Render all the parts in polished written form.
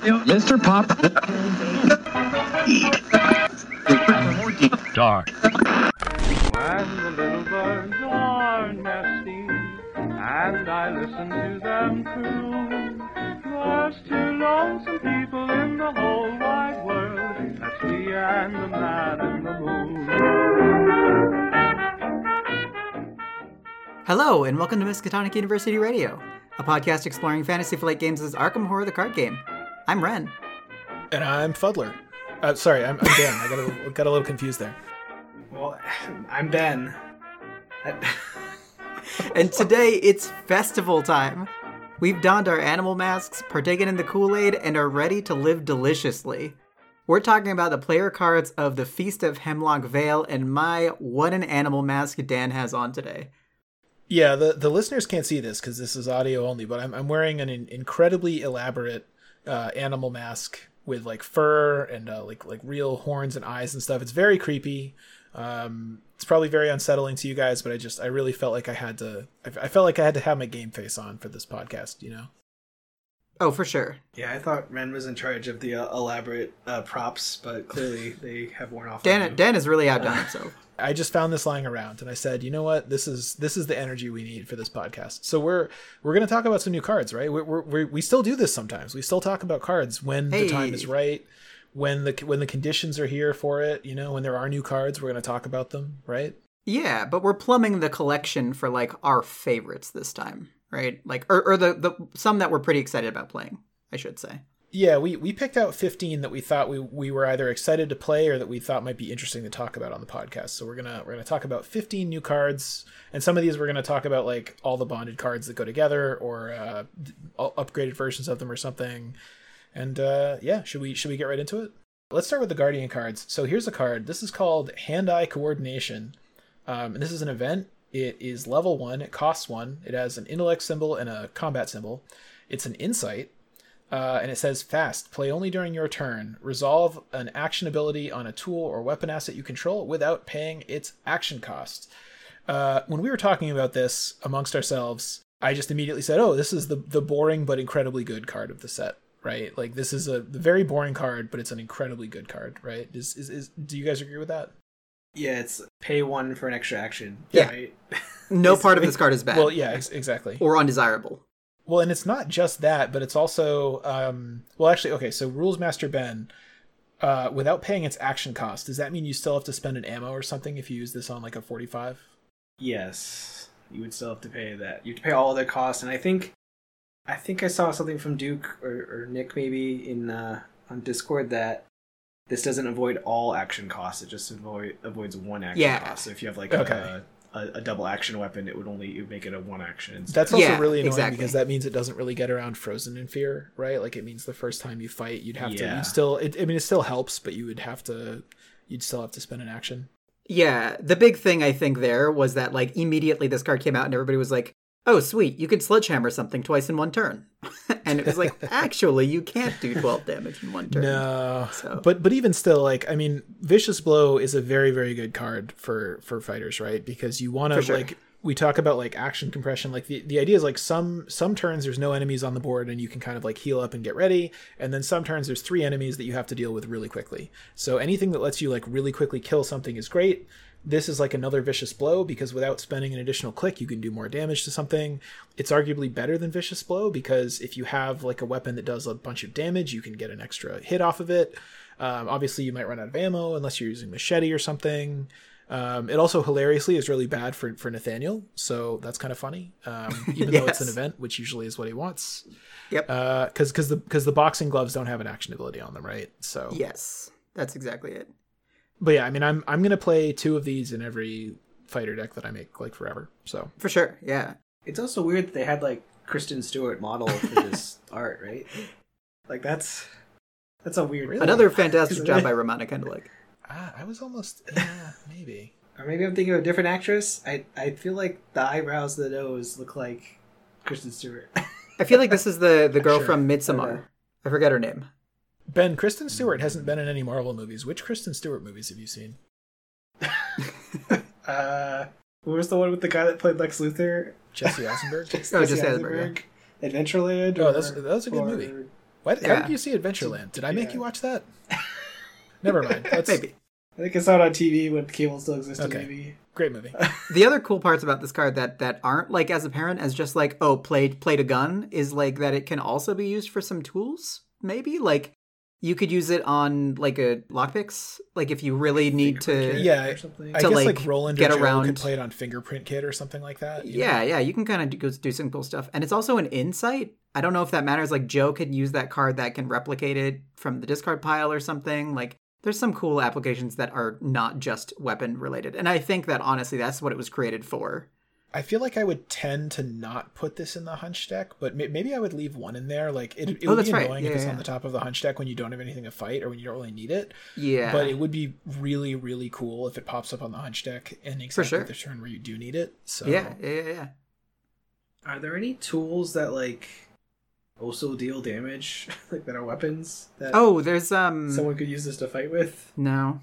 Mr. Pop. Dark. When the little birds are nesting, and I listen to them coo, there's two lonesome people in the whole wide world. That's me and the man in the moon. Hello, and welcome to Miskatonic University Radio, a podcast exploring Fantasy Flight Games' Arkham Horror the card game. I'm Ren. And I'm Fuddler. Sorry, I'm Dan. I got a little confused there. Well, I'm Ben. And today, it's festival time. We've donned our animal masks, partaken in the Kool-Aid, and are ready to live deliciously. We're talking about the player cards of the Feast of Hemlock Vale, and what an animal mask Dan has on today. Yeah, the listeners can't see this because this is audio only, but I'm wearing an incredibly elaborate animal mask with like fur and like real horns and eyes and stuff. It's very creepy. It's probably very unsettling to you guys, but I really felt like I had to have my game face on for this podcast, you know? Oh, for sure. Yeah, I thought Ren was in charge of the elaborate props, but clearly they have worn off. Dan has really outdone himself. I just found this lying around, and I said, you know what? This is the energy we need for this podcast. So we're going to talk about some new cards, right? We still do this sometimes. We still talk about cards when the time is right, when the conditions are here for it. You know, when there are new cards, we're going to talk about them, right? Yeah, but we're plumbing the collection for like our favorites this time, right? Like, or the some that we're pretty excited about playing, I should say. Yeah, we picked out 15 that we thought we were either excited to play or that we thought might be interesting to talk about on the podcast. So we're gonna talk about 15 new cards, and some of these we're gonna talk about like all the bonded cards that go together, or upgraded versions of them or something. And yeah, should we get right into it? Let's start with the Guardian cards. So here's a card. This is called Hand-Eye Coordination, and this is an event. It is level 1. It costs 1. It has an intellect symbol and a combat symbol. It's an insight. And it says, fast, play only during your turn. Resolve an action ability on a tool or weapon asset you control without paying its action cost. When we were talking about this amongst ourselves, I just immediately said, oh, this is the boring but incredibly good card of the set, right? Like, this is a very boring card, but it's an incredibly good card, right? Do you guys agree with that? Yeah, it's pay 1 for an extra action. Yeah. Right? No part of this card is bad. Well, yeah, exactly. Or undesirable. Well, and it's not just that, but it's also, well, actually, okay, so Rules Master Ben, without paying its action cost, does that mean you still have to spend an ammo or something if you use this on like a 45? Yes, you would still have to pay that. You have to pay all their costs, and I think I saw something from Duke or Nick maybe in on Discord that this doesn't avoid all action costs, it just avoids one action cost. So if you have like a double action weapon, it would make it a one action instead. That's also really annoying because that means it doesn't really get around Frozen in Fear, right? Like it means the first time you fight, it still helps, but you'd still have to spend an action. Yeah, the big thing I think there was that like immediately this card came out and everybody was like, oh sweet, you could sledgehammer something twice in one turn. And it was like, actually, you can't do 12 damage in one turn. No, so. but even still, like, I mean, Vicious Blow is a very, very good card for fighters, right? Because you want to, like, we talk about, like, action compression. Like, the idea is, like, some turns there's no enemies on the board and you can kind of, like, heal up and get ready. And then some turns there's 3 enemies that you have to deal with really quickly. So anything that lets you, like, really quickly kill something is great. This is like another Vicious Blow because without spending an additional click, you can do more damage to something. It's arguably better than Vicious Blow because if you have like a weapon that does a bunch of damage, you can get an extra hit off of it. Obviously, you might run out of ammo unless you're using Machete or something. It also hilariously is really bad for Nathaniel, so that's kind of funny. Even though it's an event, which usually is what he wants. Yep. Because the boxing gloves don't have an action ability on them, right? So yes, that's exactly it. But yeah, I mean, I'm gonna play 2 of these in every fighter deck that I make, like, forever. So for sure, yeah. It's also weird that they had like Kristen Stewart model for this art, right? Like that's a weird. Really? Another fantastic job by Romana Kendall. I was almost maybe. Or maybe I'm thinking of a different actress. I feel like the eyebrows, the nose look like Kristen Stewart. I feel like this is the girl from Midsommar. I forget her name. Ben, Kristen Stewart hasn't been in any Marvel movies. Which Kristen Stewart movies have you seen? Who was the one with the guy that played Lex Luthor? Jesse Eisenberg? Jesse Eisenberg. Adventureland? Oh, that's a good movie. What? How Yeah. did you see Adventureland? Did I make Yeah. you watch that? Never mind. Maybe. I think I saw it on TV when cable still existed. Okay. Maybe. Great movie. The other cool parts about this card that aren't like as apparent as just like, oh, played a gun is like that it can also be used for some tools. Maybe like you could use it on like a lockpicks. Like if you really need to. Yeah, Or something. I To, guess like, like Roland get or Joe around- could play it on Fingerprint Kit or something like that. you know? Yeah, you can kind of do some cool stuff. And it's also an insight. I don't know if that matters. Like Joe could use that card that can replicate it from the discard pile or something. Like there's some cool applications that are not just weapon related. And I think that honestly, that's what it was created for. I feel like I would tend to not put this in the hunch deck, but maybe I would leave one in there. Like it would that's be right. annoying if Yeah, it's yeah. on the top of the hunch deck when you don't have anything to fight or when you don't really need it. Yeah. But it would be really, really cool if it pops up on the hunch deck in exactly sure. the turn where you do need it. So Yeah. Are there any tools that like also deal damage, like that are weapons that Oh, there's someone could use this to fight with? no.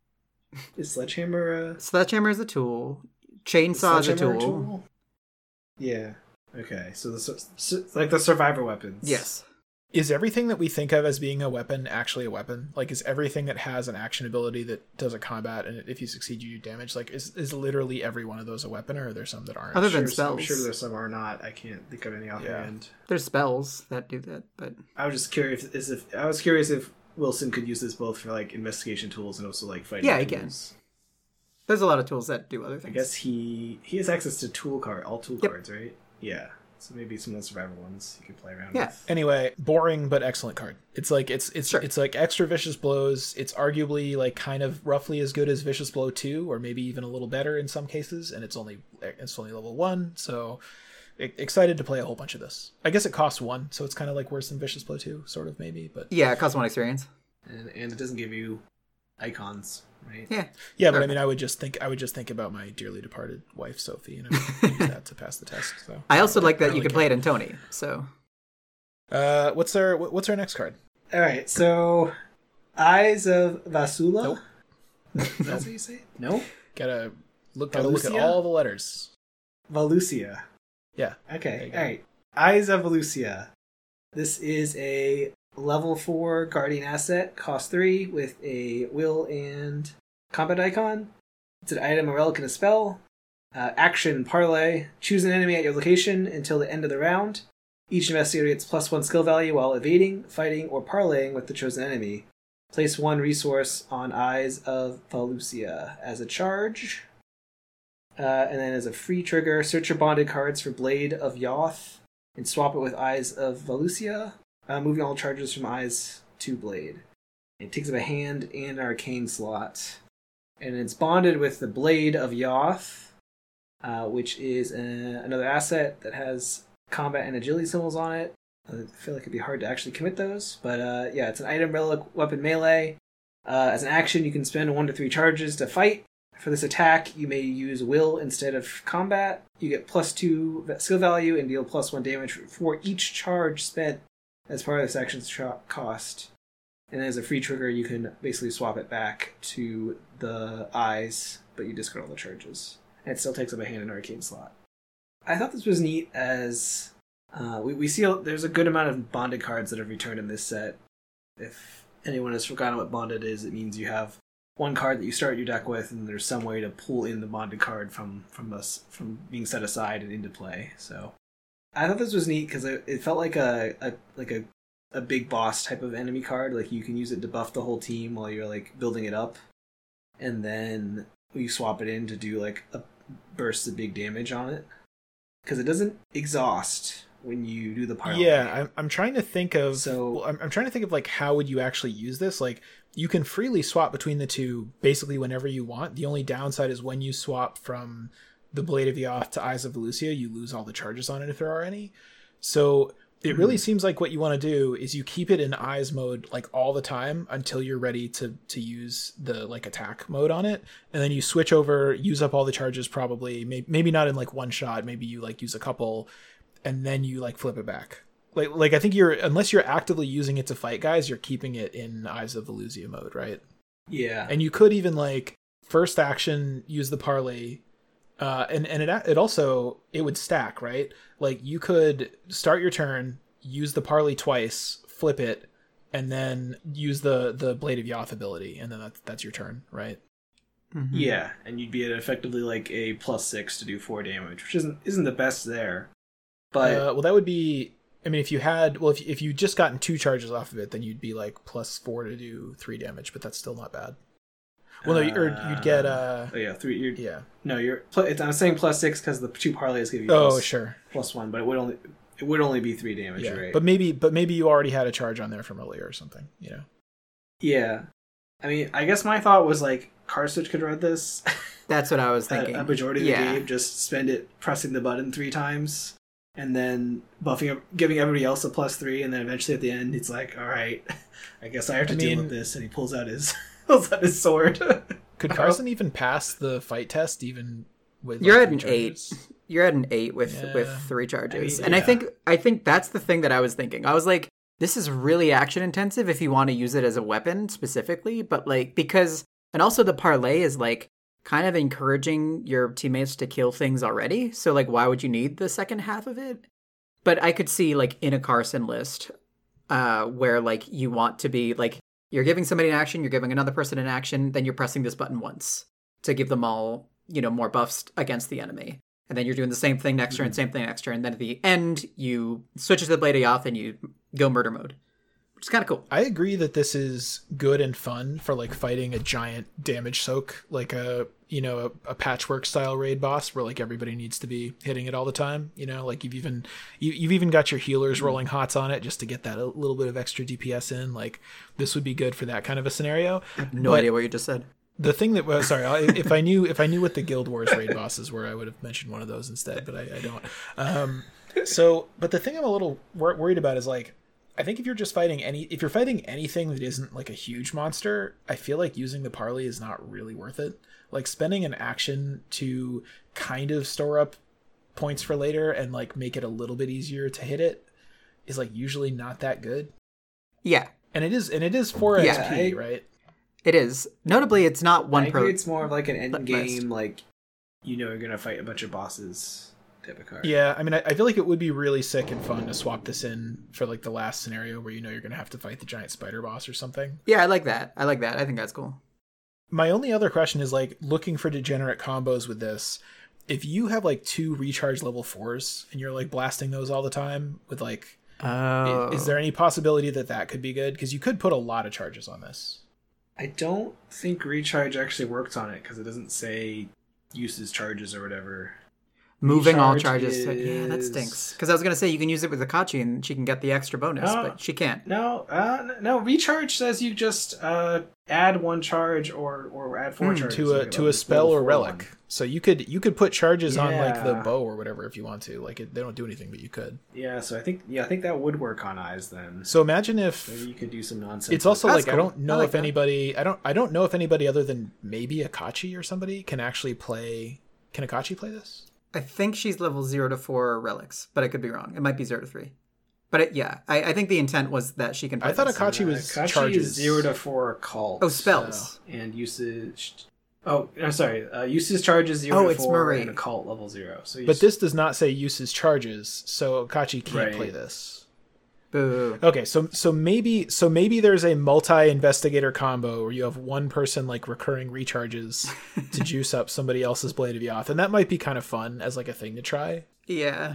Is sledgehammer a Sledgehammer is a tool. Chainsaw is a sledgehammer tool. Yeah. Okay. So like the survivor weapons. Yes. is everything that we think of as being a weapon actually a weapon? Like, is everything that has an action ability that does a combat and if you succeed you do damage, like is literally every one of those a weapon, or are there some that aren't? Other than I'm spells. sure there's some are not. I can't think of any offhand. There's spells that do that, but I was just curious if Wilson could use this both for like investigation tools and also like fighting. Yeah, he can. tools. there's a lot of tools that do other I things. guess he has access to all tool Yep. cards, right? Yeah. So maybe some of the survival ones you could play around Yeah. with. Anyway, boring but excellent card. It's like it's Sure. it's like extra Vicious Blows. It's arguably like kind of roughly as good as Vicious Blow 2, or maybe even a little better in some cases, and it's only level 1, so excited to play a whole bunch of this. I guess it costs 1, so it's kind of like worse than Vicious Blow 2, sort of maybe, but Yeah, it costs 1 experience. And it doesn't give you icons, right? Yeah. yeah, but Sure. I mean I would just think about my dearly departed wife Sophie, and I would use that to pass the test. So I also like that I you really can play it in Tony. So what's our next card? All right. So Eyes of Vasula. Nope. Is that what you say? No. Gotta look at Valucia? all the letters. Valucia. Yeah. There Okay. you go. All right. Eyes of Valucia. This is a level 4 guardian asset, cost 3, with a will and combat icon. It's an item, a relic, and a spell. Action, parlay. Choose an enemy at your location until the end of the round. Each investigator gets +1 skill value while evading, fighting, or parlaying with the chosen enemy. Place 1 resource on Eyes of Valucia as a charge. And then as a free trigger, search your bonded cards for Blade of Yoth and swap it with Eyes of Valucia, moving all charges from Eyes to Blade. It takes up a hand and an arcane slot. And it's bonded with the Blade of Yoth, which is another asset that has combat and agility symbols on it. I feel like it'd be hard to actually commit those, but yeah, it's an item, relic, weapon, melee. As an action, you can spend 1 to 3 charges to fight. For this attack, you may use will instead of combat. You get +2 skill value and deal +1 damage for each charge spent as part of this action's cost. And as a free trigger, you can basically swap it back to the eyes, but you discard all the charges. And it still takes up a hand and arcane slot. I thought this was neat as we see there's a good amount of bonded cards that have returned in this set. If anyone has forgotten what bonded is, it means you have one card that you start your deck with, and there's some way to pull in the bonded card from being set aside and into play. So I thought this was neat because it felt like a big boss type of enemy card. Like you can use it to buff the whole team while you're like building it up, and then you swap it in to do like a burst of big damage on it because it doesn't exhaust when you do the pile. Yeah, I'm trying to think of. So- well, I'm trying to think of like how would you actually use this? Like you can freely swap between the two basically whenever you want. The only downside is when you swap from the Blade of Yoth to Eyes of Valucia, you lose all the charges on it if there are any. So it really seems like what you want to do is you keep it in Eyes mode like all the time until you're ready to use the like attack mode on it, and then you switch over, use up all the charges probably. Maybe not in like one shot. Maybe you like use a couple, and then you like flip it back. Like I think unless you're actively using it to fight guys, you're keeping it in Eyes of Valucia mode, right? Yeah. And you could even like first action use the parlay, and it also it would stack, right? Like you could start your turn, use the parlay twice, flip it, and then use the Blade of Yoth ability, and then that's your turn, right? Mhm. Yeah, and you'd be at effectively like a +6 to do 4 damage, which isn't the best there. But Well, that would be. I mean, if you just gotten 2 charges off of it, then you'd be like +4 to do 3 damage, but that's still not bad. Well, no, you'd get. Oh yeah, 3. Yeah. No, I'm saying +6 because the 2 parlays give you Sure. +1, but it would only be 3 damage, Yeah, right? but maybe you already had a charge on there from earlier or something, you know. Yeah, I mean, I guess my thought was like card switch could run this. That's what I was thinking. A majority of the game, just spend it pressing the button 3 times, and then giving everybody else a +3, and then eventually at the end, it's like, all right, I guess I have to deal with this, and he pulls out his sword. Could Carson even pass the fight test even with? You're like, at an 3 8. charges? You're at an 8 with Yeah. 3 charges. I mean, and yeah. I think that's the thing that I was thinking. I was like, this is really action intensive if you want to use it as a weapon specifically, but like because and also the parlay is like kind of encouraging your teammates to kill things already. So like why would you need the second half of it? But I could see like in a Carson list where like you want to be like you're giving somebody an action, you're giving another person an action, then you're pressing this button once to give them all, more buffs against the enemy. And then you're doing the same thing next turn, same thing next turn. And then at the end, you switch to the Blade of Yoth and you go murder mode, which is kind of cool. I agree that this is good and fun for like fighting a giant damage soak, like a patchwork style raid boss where like everybody needs to be hitting it all the time. Like you've even got your healers rolling hots on it just to get that a little bit of extra DPS in. Like this would be good for that kind of a scenario. I have no idea what you just said. The thing that if I knew what the Guild Wars raid bosses were, I would have mentioned one of those instead, but I don't. But the thing I'm a little worried about is like, I think if you're fighting anything that isn't like a huge monster, I feel like using the parley is not really worth it. Like spending an action to kind of store up points for later and like make it a little bit easier to hit it is like usually not that good. Yeah. And it is 4 Yeah, XP, right? It is. Notably, it's not one I per. agree it's more of like an end list. game, like you're gonna fight a bunch of bosses type of card. Yeah, I mean, I feel like it would be really sick and fun to swap this in for like the last scenario where you're going to have to fight the giant spider boss or something. Yeah, I like that. I think that's cool. My only other question is like looking for degenerate combos with this. If you have like 2 recharge level 4s and you're like blasting those all the time with like, is there any possibility that could be good? Because you could put a lot of charges on this. I don't think recharge actually works on it because it doesn't say uses charges or whatever. Moving all Recharge charges. Yeah, that stinks. Because I was going to say you can use it with Akachi and she can get the extra bonus, but she can't. No, recharge says you just add 1 charge or add 4 charges to a spell or relic. One. So you could put charges on like the bow or whatever if you want to. Like they don't do anything, but you could. Yeah, so I think that would work on eyes then. So imagine if Maybe you could do some nonsense. it's also That's like cool. I don't know I like if that. anybody I don't know if anybody other than maybe Akachi or somebody can actually play. Can Akachi play this? I think she's level 0 to 4 relics, but I could be wrong. It might be 0 to 3. But I think the intent was that she can play I thought this. Akachi was Akachi charges. is 0 to 4 cult. Oh, spells. And usage. Oh, I'm sorry. Usage charges 0 Oh, to it's 4 Marie. and occult level 0. So But this does not say uses charges, so Akachi can't Right. play this. Boo. Okay, so maybe there's a multi-investigator combo where you have one person like recurring recharges to juice up somebody else's Blade of Yoth, and that might be kind of fun as like a thing to try. Yeah.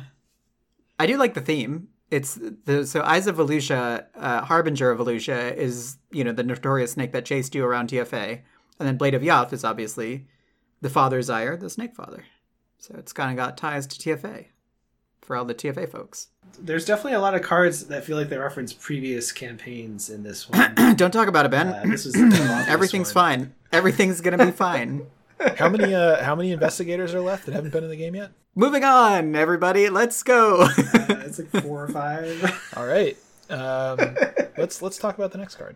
I do like the theme. It's so Eyes of Volusia, Harbinger of Volusia is, the notorious snake that chased you around TFA. And then Blade of Yoth is obviously the Father Zyre, the Snake Father. So it's kind of got ties to TFA for all the TFA folks. There's definitely a lot of cards that feel like they reference previous campaigns in this one. Don't talk about it, Ben. This was an obvious Everything's one. fine. Everything's going to be fine. How many investigators are left that haven't been in the game yet? Moving on, everybody. Let's go. It's like 4 or 5. All right. Let's talk about the next card.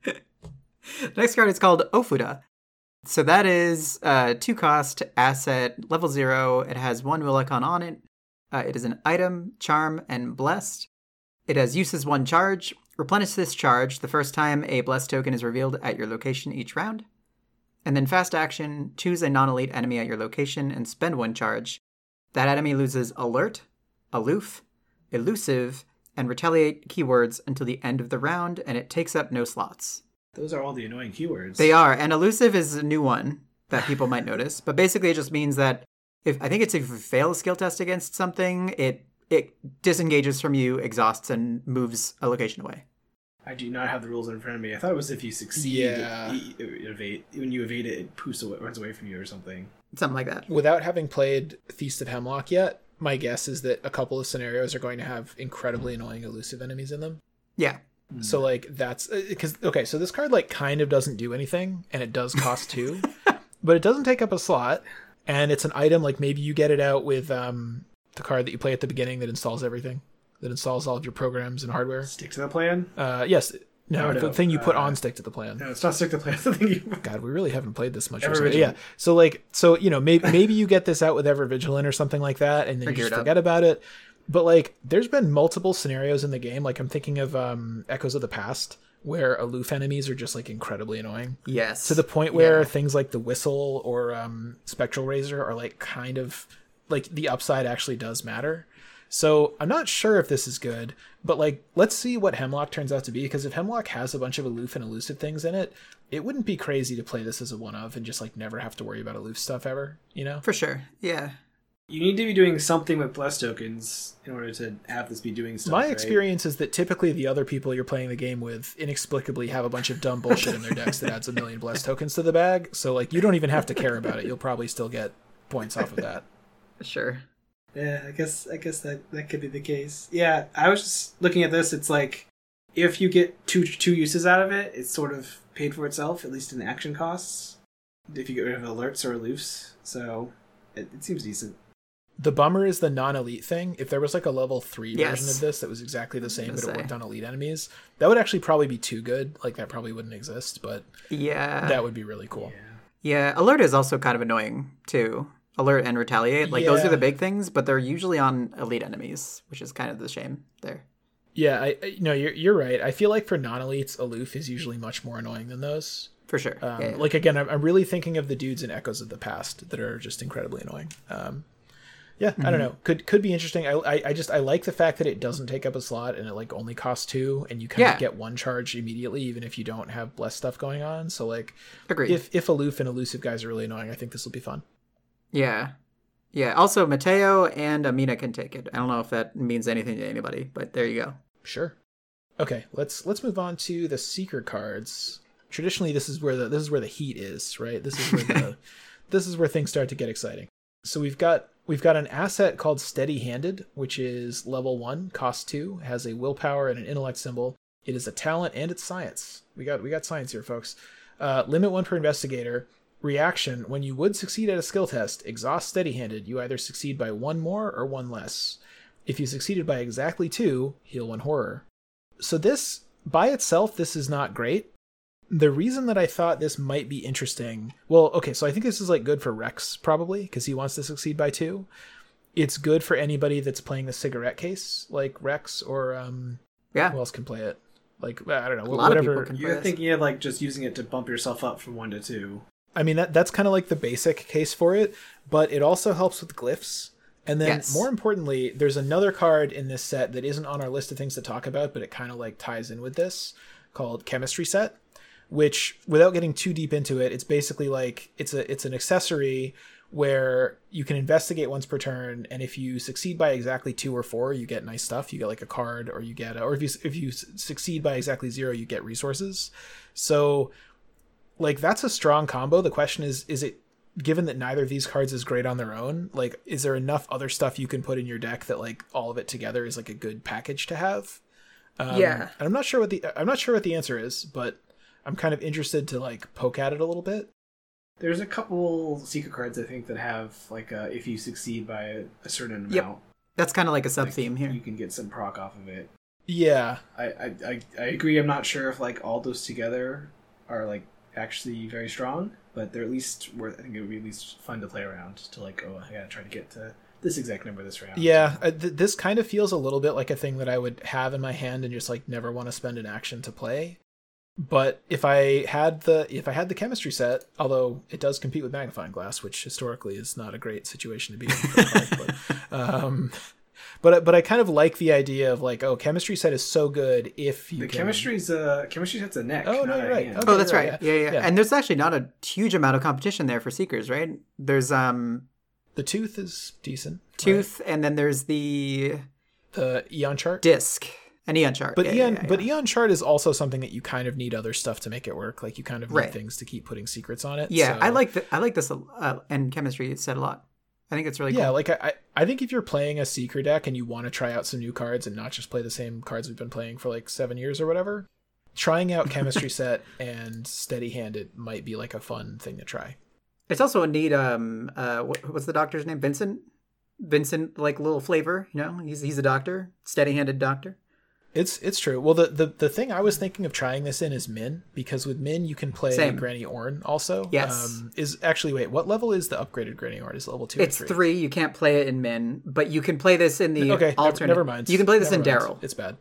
The next card is called Ofuda. So that is 2 cost asset, level 0. It has 1 will icon on it. It is an item, charm, and blessed. It has uses 1 charge. Replenish this charge the first time a blessed token is revealed at your location each round. And then fast action, choose a non-elite enemy at your location and spend 1 charge. That enemy loses alert, aloof, elusive, and retaliate keywords until the end of the round, and it takes up no slots. Those are all the annoying keywords. They are, and elusive is a new one that people might notice, but basically it just means that if you fail a skill test against something, it disengages from you, exhausts, and moves a location away. I do not have the rules in front of me. I thought it was if you succeed, evade. When you evade it, it runs away from you or something. Something like that. Without having played Feast of Hemlock yet, my guess is that a couple of scenarios are going to have incredibly annoying elusive enemies in them. Yeah. So like that's because so this card like kind of doesn't do anything, and it does cost 2, but it doesn't take up a slot, and it's an item. Like maybe you get it out with the card that you play at the beginning that installs everything, that installs all of your programs and hardware. Stick to the plan. Yes. No, the thing you put on Stick to the Plan. No, it's not Stick to the Plan. It's the thing you... God, we really haven't played this much. Ever-Vigilant. Yeah. So you know, maybe you get this out with Ever-Vigilant or something like that, and then you just forget about it. But like, there's been multiple scenarios in the game. Like I'm thinking of Echoes of the Past, where aloof enemies are just like incredibly annoying. Yes. To the point where things like the Whistle or Spectral Razor are like kind of like the upside actually does matter. So I'm not sure if this is good, but like, let's see what Hemlock turns out to be, because if Hemlock has a bunch of aloof and elusive things in it, it wouldn't be crazy to play this as a one-of and just like never have to worry about aloof stuff ever, you know? For sure. Yeah. You need to be doing something with blessed tokens in order to have this be doing stuff. My right? experience is that typically the other people you're playing the game with inexplicably have a bunch of dumb bullshit in their decks that adds 1 million blessed tokens to the bag. So like, you don't even have to care about it. You'll probably still get points off of that. Sure. Yeah, I guess that could be the case. Yeah, I was just looking at this. It's like if you get two uses out of it, it's sort of paid for itself, at least in action costs. If you get rid of alerts or aloofs, so it seems decent. The bummer is the non-elite thing. If there was like a level 3 version of this that was exactly the same, but it worked on elite enemies, that would actually probably be too good. Like that probably wouldn't exist, but that would be really cool. Yeah, alert is also kind of annoying too. Alert and retaliate, like those are the big things, but they're usually on elite enemies, which is kind of the shame there. Yeah, no, you're right. I feel like for non-elites, aloof is usually much more annoying than those. For sure. Like again, I'm really thinking of the dudes in Echoes of the Past that are just incredibly annoying. I don't know. Could be interesting. I like the fact that it doesn't take up a slot and it like only costs 2, and you kind of get 1 charge immediately, even if you don't have blessed stuff going on. So like, agreed. If aloof and elusive guys are really annoying, I think this will be fun. Yeah. Also, Mateo and Amina can take it. I don't know if that means anything to anybody, but there you go. Sure. Okay, let's move on to the seeker cards. Traditionally, this is where the heat is, right? This is where things start to get exciting. So we've got an asset called Steady Handed, which is level 1, cost 2, has a willpower and an intellect symbol. It is a talent and it's science. We got science here, folks. Limit 1 per investigator. Reaction: when you would succeed at a skill test, exhaust Steady-Handed, you either succeed by 1 more or 1 less. If you succeeded by exactly 2, heal 1 horror. So this, by itself, this is not great. The reason that I thought this might be interesting, well, okay, so I think this is like good for Rex probably, because he wants to succeed by 2. It's good for anybody that's playing the cigarette case, like Rex or who else can play it? Like, I don't know, whatever. You're thinking of like just using it to bump yourself up from 1 to 2. I mean, that's kind of like the basic case for it, but it also helps with glyphs. And then more importantly, there's another card in this set that isn't on our list of things to talk about, but it kind of like ties in with this, called Chemistry Set, which, without getting too deep into it, it's basically like it's an accessory where you can investigate once per turn, and if you succeed by exactly 2 or 4, you get nice stuff. You get like a card, or you get or if you succeed by exactly 0, you get resources. So like, that's a strong combo. The question is it, given that neither of these cards is great on their own, like, is there enough other stuff you can put in your deck that like all of it together is like a good package to have? And I'm not sure what the answer is, but I'm kind of interested to like poke at it a little bit. There's a couple secret cards I think that have like if you succeed by a certain amount. That's kind of like a sub theme here. You can get some proc off of it. Yeah, I agree. I'm not sure if like all those together are like actually very strong, but they're at least worth. I think it would be at least fun to play around to like, oh, I gotta try to get to this exact number this round. Yeah, this kind of feels a little bit like a thing that I would have in my hand and just like never want to spend an action to play. But if I had the chemistry set, although it does compete with magnifying glass, which historically is not a great situation to be in. But I kind of like the idea of like, oh, chemistry set is so good if you The can... chemistry set's a neck. Oh, no, not you're a right. hand. Okay. Oh, that's right, right. Yeah. And there's actually not a huge amount of competition there for Seekers, right? There's The Tooth is decent. Tooth, and then there's the The Eon Chart. Disc. An Eon Chart. But Yeah, But Eon Chart is also something that you kind of need other stuff to make it work. Like you kind of need Right. things to keep putting secrets on it. Yeah, so... I like this and chemistry set a lot. I think it's really cool. Yeah, like I think if you're playing a Seeker deck and you want to try out some new cards and not just play the same cards we've been playing for like 7 years or whatever, trying out chemistry set and steady handed might be like a fun thing to try. It's also a neat what's the doctor's name? Vincent, like little flavor, you know? He's a doctor, steady-handed doctor. It's true. Well, the thing I was thinking of trying this in is Min, because with Min you can play Same. Granny Orn also. Yes. Is actually, wait, what level is the upgraded Granny Orn? Is it level 2 It's or 3? 3. You can't play it in Min, but you can play this in the Okay, alternate. never mind. You can play this in Never mind. Daryl. It's bad.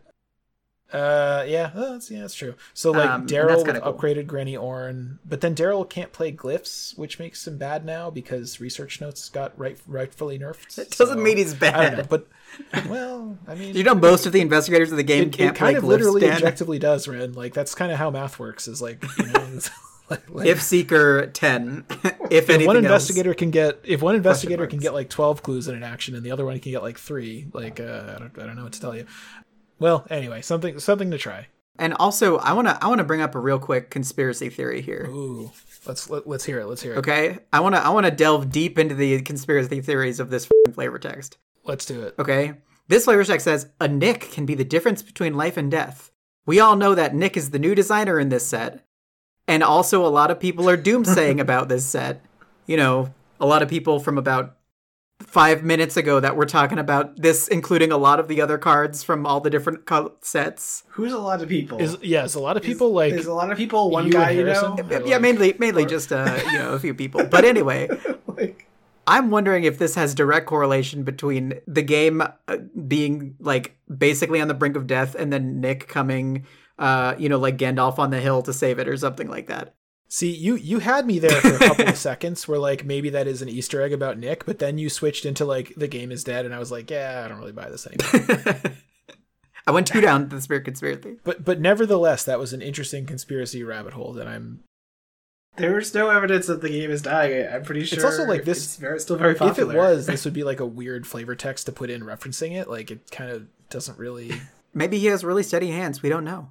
That's true. So like And Daryl that's with kinda cool. upgraded Granny Orn, but then Daryl can't play glyphs, which makes him bad now because research notes got rightfully nerfed. It doesn't So, mean he's I don't know, bad. but well, I mean, You know, most of the investigators of the game it can't kind play of glyphs, literally Dan. objectively does, Ren. Like that's kind of how math works. Is like, you know, it's like If Seeker 10, if anything one else. investigator can get like 12 clues in an action and the other one can get like 3, like I don't know what to tell you. Well, anyway, something to try. And also, I wanna bring up a real quick conspiracy theory here. Ooh, let's hear it. Let's hear it. Okay, I wanna delve deep into the conspiracy theories of this f***ing flavor text. Let's do it. Okay, this flavor text says a Nick can be the difference between life and death. We all know that Nick is the new designer in this set, and also a lot of people are doomsaying about this set. You know, a lot of people from about 5 minutes ago that were talking about this, including a lot of the other cards from all the different sets. Who's a lot of people? Is a lot of people like There's a lot of people. One you guy, and you Harrison? know. Or, Yeah, like- mainly just a few people. But anyway, Like, I'm wondering if this has direct correlation between the game being like basically on the brink of death and then Nick coming, like Gandalf on the hill to save it or something like that. See, you had me there for a couple of seconds where like maybe that is an Easter egg about Nick, but then you switched into like the game is dead, and I was like, yeah, I don't really buy this anymore. I went 2 down to the spirit conspiracy. but nevertheless, that was an interesting conspiracy rabbit hole that I'm. there's no evidence that the game is dying. I'm pretty sure. It's also like this- Still very popular. If it was, this would be like a weird flavor text to put in referencing it. Like it kind of doesn't really. Maybe he has really steady hands. We don't know.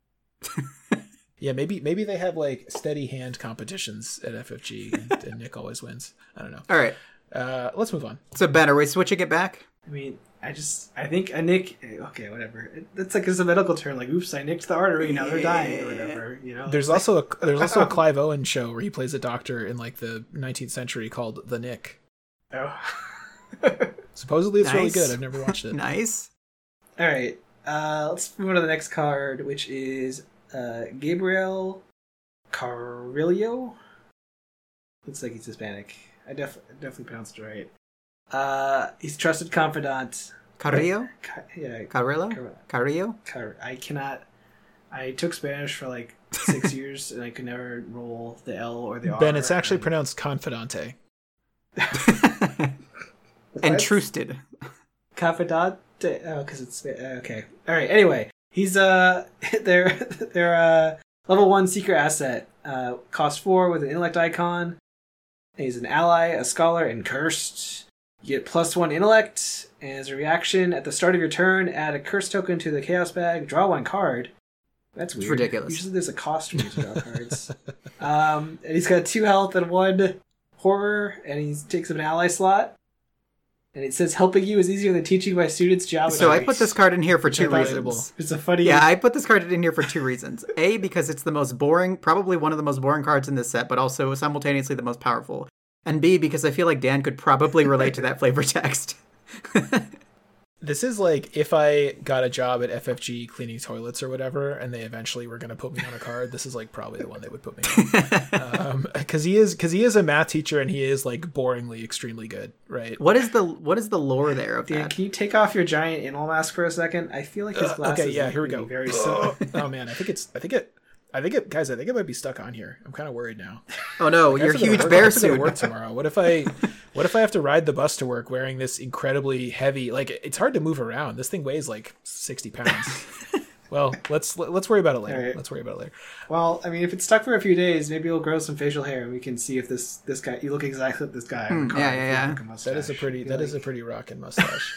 Yeah, maybe they have like steady hand competitions at FFG, and Nick always wins. I don't know. All right. Let's move on. So Ben, are we switching it back? I mean, I think a Nick. Okay, whatever. It's like it's a medical term. Like, oops, I nicked the artery. Now they're dying or whatever. You know. There's also a Clive Owen show where he plays a doctor in like the 19th century called The Nick. Oh. Supposedly it's really Nice. good. I've never watched it. Nice. All right. Let's move on to the next card, which is Gabriel Carrillo. Looks like he's Hispanic. I definitely pronounced it right. He's trusted confidant. Carrillo? Yeah. Carrillo? Carrillo? I cannot. I took Spanish for like 6 years, and I could never roll the L or the R. Ben, it's actually pronounced Confidante. And trusted. Confidante. Oh, because it's okay. All right. Anyway, he's they're level 1 secret asset. Cost 4 with an intellect icon. He's an ally, a scholar, and cursed. You get +1 intellect, and as a reaction, at the start of your turn, add a curse token to the chaos bag. Draw 1 card. That's weird. It's ridiculous. Usually there's a cost for you to draw cards. And he's got 2 health and 1 horror, and he takes up an ally slot. And it says helping you is easier than teaching my students geometry. So I put this card in here for 2 Valuable. reasons. It's a funny. Yeah, I put this card in here for 2 reasons. A, because it's the most boring, probably one of the most boring cards in this set, but also simultaneously the most powerful. And B, because I feel like Dan could probably relate to that flavor text. This is like if I got a job at FFG cleaning toilets or whatever, and they eventually were going to put me on a card. This is like probably the one they would put me on, because he is a math teacher and he is like boringly extremely good, right? What is the lore there of Dan, that? can you take off your giant animal mask for a second? I feel like his glasses. Okay, yeah, look here we to be go. Very simple. Oh man, I think I think it might be stuck on here. I'm kind of worried now. Oh no, your huge bear suit. Work tomorrow. What if I have to ride the bus to work wearing this incredibly heavy? Like, it's hard to move around. This thing weighs like 60 pounds. Well, let's worry about it later. Right. Let's worry about it later. Well, I mean, if it's stuck for a few days, maybe you'll grow some facial hair, and we can see if this guy. You look exactly like this guy. Yeah. That is a pretty rockin' mustache.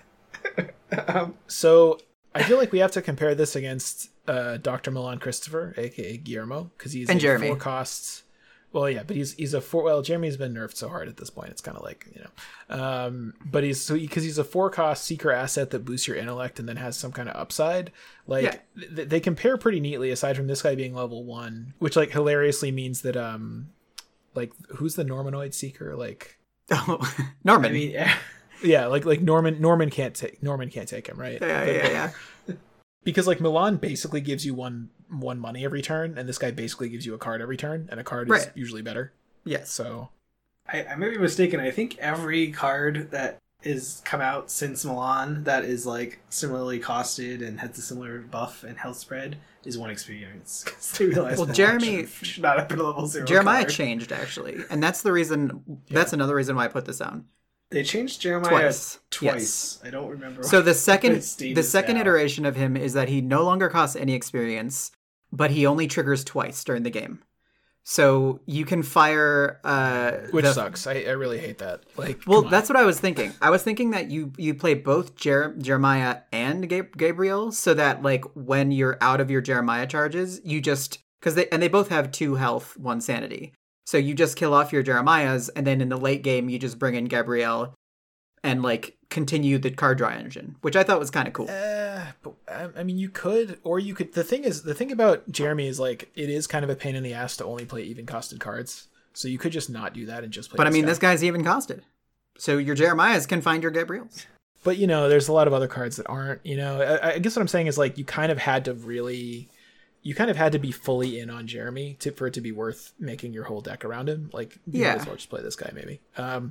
So I feel like we have to compare this against Dr. Milan Christopher, aka Guillermo, because he's and Jeremy. 4 costs. Well, yeah, but he's a 4. Well, Jeremy's been nerfed so hard at this point; it's kind of like, you know. But he's a 4-cost seeker asset that boosts your intellect and then has some kind of upside. Like they compare pretty neatly, aside from this guy being level 1, which like hilariously means that like who's the Normanoid seeker? Like Norman. I mean, yeah, like Norman can't take him, right? Yeah. Because like Milan basically gives you one money every turn, and this guy basically gives you a card every turn, and a card is usually better. Yes. So I may be mistaken. I think every card that is come out since Milan that is like similarly costed and has a similar buff and health spread is 1 experience. They realized Jeremy should not have been a level 0 Jeremiah card. changed actually, and that's the reason. That's another reason why I put this on. They changed Jeremiah twice. Yes. I don't remember. So the second now. iteration of him is that he no longer costs any experience, but he only triggers twice during the game. So you can fire which sucks. I really hate that. Like, well, that's what I was thinking. I was thinking that you play both Jeremiah and Gabriel, so that like when you're out of your Jeremiah charges, you just they both have 2 health, 1 sanity. So you just kill off your Jeremiahs, and then in the late game, you just bring in Gabrielle and, like, continue the card draw engine, which I thought was kind of cool. But, I mean, you could, or you could... The thing about Jeremy is, like, it is kind of a pain in the ass to only play even-costed cards. So you could just not do that and just play this guy's even-costed. So your Jeremiahs can find your Gabriels. But, you know, there's a lot of other cards that aren't, you know... I guess what I'm saying is, like, you kind of had to be fully in on Jeremy for it to be worth making your whole deck around him. Like, you might as well just play this guy, maybe.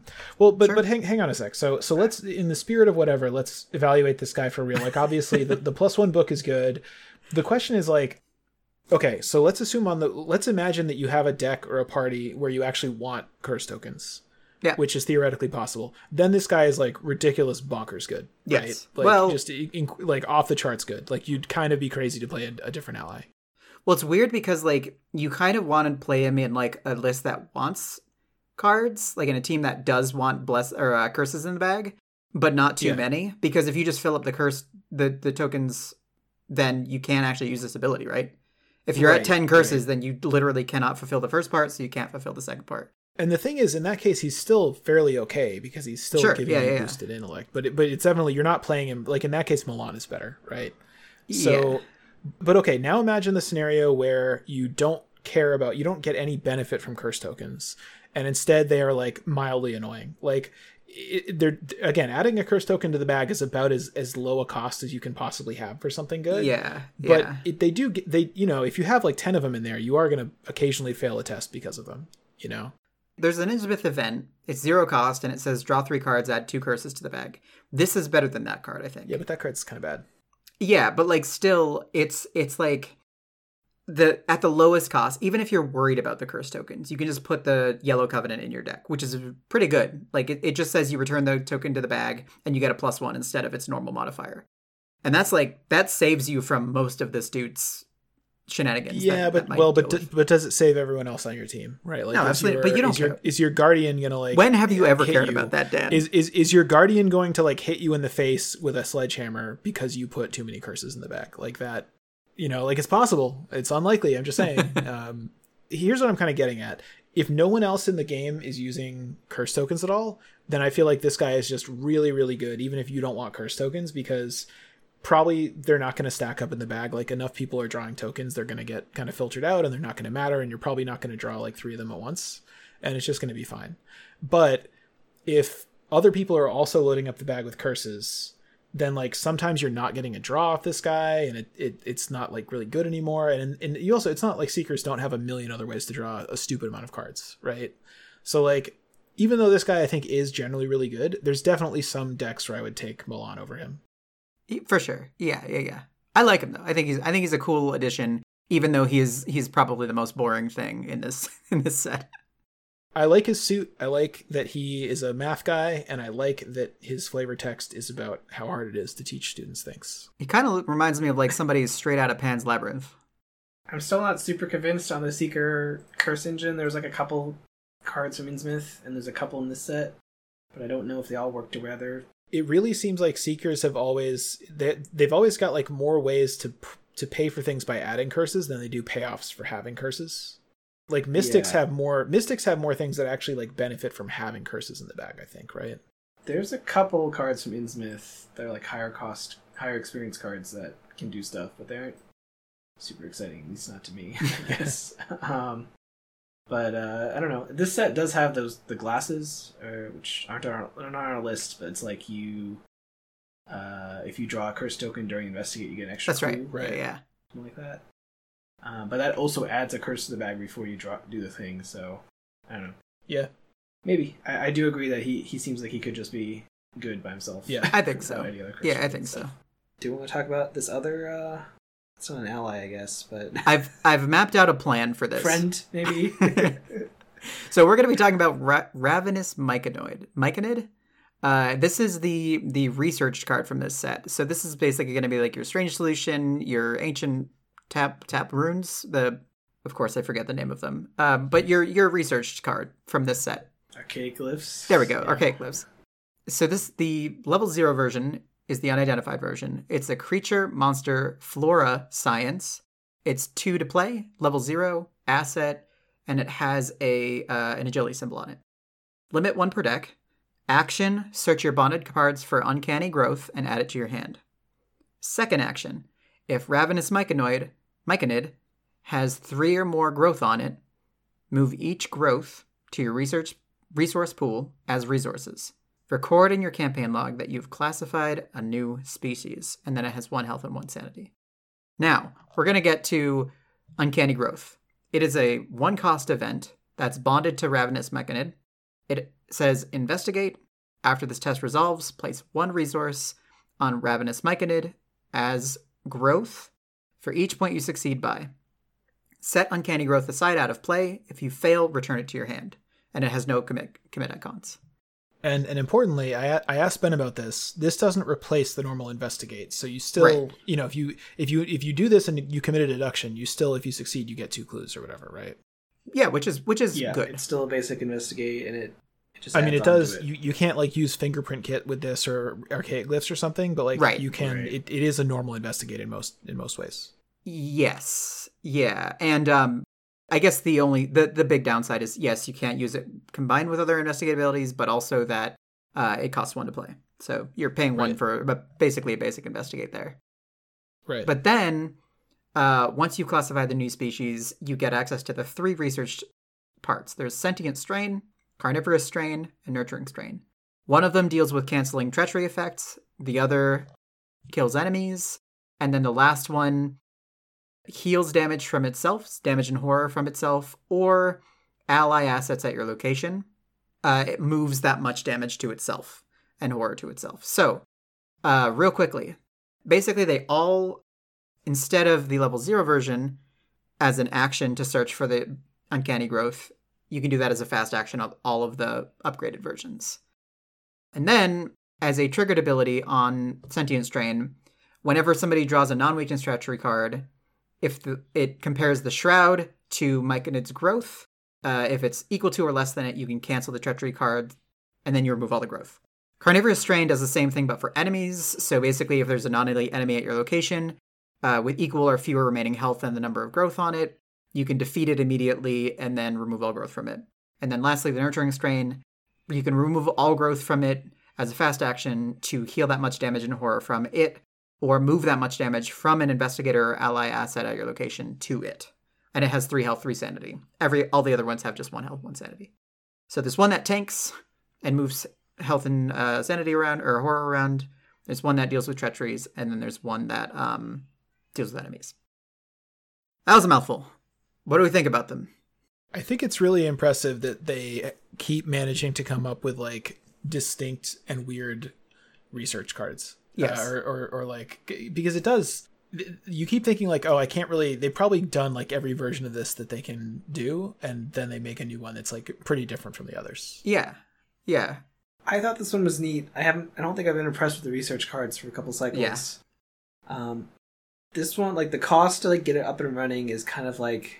But hang on a sec. So let's, in the spirit of whatever, let's evaluate this guy for real. Like, obviously, the +1 book is good. The question is, like, okay, so let's imagine that you have a deck or a party where you actually want curse tokens. Yeah. Which is theoretically possible. Then this guy is like ridiculous bonkers good. Yes. Right? Like, just like off the charts good. Like, you'd kind of be crazy to play a different ally. Well, it's weird because, like, you kind of want to play him in, like, a list that wants cards, like in a team that does want curses in the bag, but not too many. Because if you just fill up the tokens, then you can't actually use this ability, right? If you're at 10 curses, then you literally cannot fulfill the first part, so you can't fulfill the second part. And the thing is, in that case, he's still fairly okay because he's still giving you boosted intellect. But it's definitely, you're not playing him, like in that case, Milan is better, right? So... But okay, now imagine the scenario where you don't get any benefit from curse tokens, and instead they are like mildly annoying. Like, they're again, adding a curse token to the bag is about as low a cost as you can possibly have for something good. Yeah. But you know, if you have like 10 of them in there, you are going to occasionally fail a test because of them. You know. There's an Innsmouth event. It's 0 cost, and it says draw 3 cards, add 2 curses to the bag. This is better than that card, I think. Yeah, but that card's kind of bad. Yeah, but like still, it's like at the lowest cost. Even if you're worried about the curse tokens, you can just put the Yellow Covenant in your deck, which is pretty good. Like it just says you return the token to the bag and you get a +1 instead of its normal modifier, and that saves you from most of this dude's shenanigans. Yeah, but does it save everyone else on your team? Right? Like, no, absolutely. But you don't care. Is your Guardian gonna like? When have you ever cared about that, Dan? Is your Guardian going to like hit you in the face with a sledgehammer because you put too many curses in the back like that? You know, like, it's possible. It's unlikely. I'm just saying. Here's what I'm kind of getting at. If no one else in the game is using curse tokens at all, then I feel like this guy is just really, really good, even if you don't want curse tokens, because probably they're not going to stack up in the bag. Like, enough people are drawing tokens, they're going to get kind of filtered out and they're not going to matter, and you're probably not going to draw like 3 of them at once, and it's just going to be fine. But if other people are also loading up the bag with curses, then like sometimes you're not getting a draw off this guy, and it's not like really good anymore. And you also, it's not like Seekers don't have a million other ways to draw a stupid amount of cards, right? So like, even though this guy I think is generally really good, there's definitely some decks where I would take Milan over him. For sure. Yeah. I like him though. I think he's a cool addition. even though he's probably the most boring thing in this set. I like his suit. I like that he is a math guy, and I like that his flavor text is about how hard it is to teach students things. He kind of reminds me of like somebody straight out of Pan's Labyrinth. I'm still not super convinced on the Seeker curse engine. There's like a couple cards from Innsmouth, and there's a couple in this set, but I don't know if they all work together. It really seems like Seekers have they've always got like more ways to pay for things by adding curses than they do payoffs for having curses. Like Mystics have more things that actually like benefit from having curses in the bag, I think, right? There's a couple cards from Innsmouth that are like higher experience cards that can do stuff, but they aren't super exciting, at least not to me, I guess. But I don't know. This set does have the glasses, which aren't on our list, but it's like if you draw a curse token during Investigate, you get an extra clue, right? Yeah. Something like that. But that also adds a curse to the bag before you do the thing, so I don't know. Yeah. Maybe. I do agree that he seems like he could just be good by himself. Yeah, I think so. Yeah, I think so. Do you want to talk about this other... It's not an ally, I guess, but... I've mapped out a plan for this. Friend, maybe? So we're going to be talking about Ravenous Myconid. This is the researched card from this set. So this is basically going to be like your Strange Solution, your Ancient Tap Runes. Of course, I forget the name of them. But your researched card from this set. Archaic Glyphs. There we go, yeah. Archaic Glyphs. So the level 0 version is the unidentified version. It's a creature, monster, flora, science. It's 2 to play, level 0, asset, and it has an agility symbol on it. Limit 1 per deck. Action, search your bonded cards for Uncanny Growth and add it to your hand. Second action, if Ravenous Myconid has 3 or more growth on it, move each growth to your resource pool as resources. Record in your campaign log that you've classified a new species, and then it has 1 health and 1 sanity. Now, we're going to get to Uncanny Growth. It is a 1-cost event that's bonded to Ravenous Myconid. It says, investigate. After this test resolves, place 1 resource on Ravenous Myconid as growth for each point you succeed by. Set Uncanny Growth aside out of play. If you fail, return it to your hand. And it has no commit icons. And importantly, I asked Ben about this. This doesn't replace the normal investigate. So you still, right. If you do this and you commit a deduction, you still, if you succeed, you get 2 clues or whatever, right? Yeah, which is good. It's still a basic investigate, and it just. I mean, it does. You can't like use fingerprint kit with this or archaic glyphs or something, but like right. You can. Right. It is a normal investigate in most ways. Yes. Yeah, and I guess the big downside is, yes, you can't use it combined with other investigate abilities, but also that it costs 1 to play. So you're paying 1 for basically a basic investigate there. Right. But then, once you've classified the new species, you get access to the 3 researched parts. There's Sentient Strain, Carnivorous Strain, and Nurturing Strain. One of them deals with canceling treachery effects. The other kills enemies. And then the last one heals damage from itself, damage and horror from itself, or ally assets at your location. It moves that much damage to itself and horror to itself. So, real quickly, basically they all, instead of the level 0 version, as an action to search for the Uncanny Growth, you can do that as a fast action of all of the upgraded versions. And then, as a triggered ability on Sentient Strain, whenever somebody draws a non-weakness treachery card, if it compares the Shroud to Myconid's Growth, if it's equal to or less than it, you can cancel the treachery card, and then you remove all the growth. Carnivorous Strain does the same thing, but for enemies. So basically, if there's a non-elite enemy at your location with equal or fewer remaining health than the number of growth on it, you can defeat it immediately and then remove all growth from it. And then lastly, the Nurturing Strain, you can remove all growth from it as a fast action to heal that much damage and horror from it, or move that much damage from an investigator or ally asset at your location to it. And it has 3 health, 3 sanity. All the other ones have just 1 health, 1 sanity. So there's one that tanks and moves health and sanity around, or horror around. There's one that deals with treacheries, and then there's one that deals with enemies. That was a mouthful. What do we think about them? I think it's really impressive that they keep managing to come up with like distinct and weird research cards. Yes. Or like, because it does, you keep thinking like, oh, I can't really. They've probably done like every version of this that they can do, and then they make a new one that's like pretty different from the others. Yeah. I thought this one was neat. I don't think I've been impressed with the research cards for a couple cycles. Yeah. This one, like the cost to like get it up and running is kind of like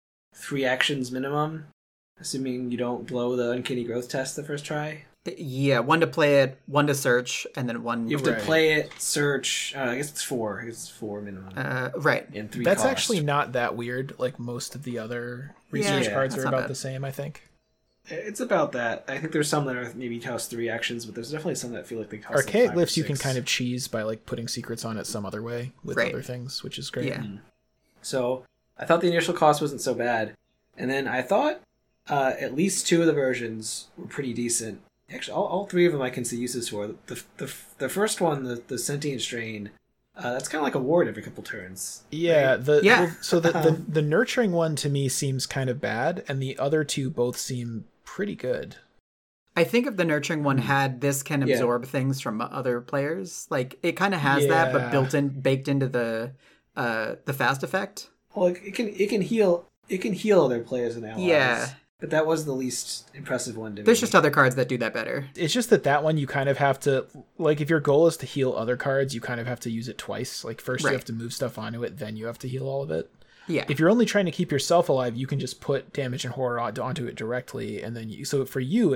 3 actions minimum, assuming you don't blow the uncanny growth test the first try. Yeah, 1 to play it, 1 to search, and then 1... You have to play it, search... I guess it's 4. It's 4 minimum. Right. And 3 That's cost. actually not that weird. Like, most of the other research cards are about the same, I think. It's about that. I think there's some that are maybe cost 3 actions, but there's definitely some that feel like they cost Archaic like 5 Glyphs or you can 6. kind of cheese by, like, putting secrets on it some other way with other things, which is great. Yeah. So, I thought the initial cost wasn't so bad. And then I thought at least 2 of the versions were pretty decent. Actually, all 3 of them I can see uses for. The first one, the Sentient Strain, that's kind of like a ward every couple turns. Yeah, right? So the Nurturing one to me seems kind of bad, and the other 2 both seem pretty good. I think if the Nurturing one had this can absorb things from other players, like it kind of has that, but baked into the fast effect. Well, it can heal other players and allies. Yeah. But that was the least impressive one to me. There's just other cards that do that better. It's just that one you kind of have to, like, if your goal is to heal other cards, you kind of have to use it twice. Like, first you have to move stuff onto it, then you have to heal all of it. Yeah. If you're only trying to keep yourself alive, you can just put damage and horror onto it directly, and then so for you,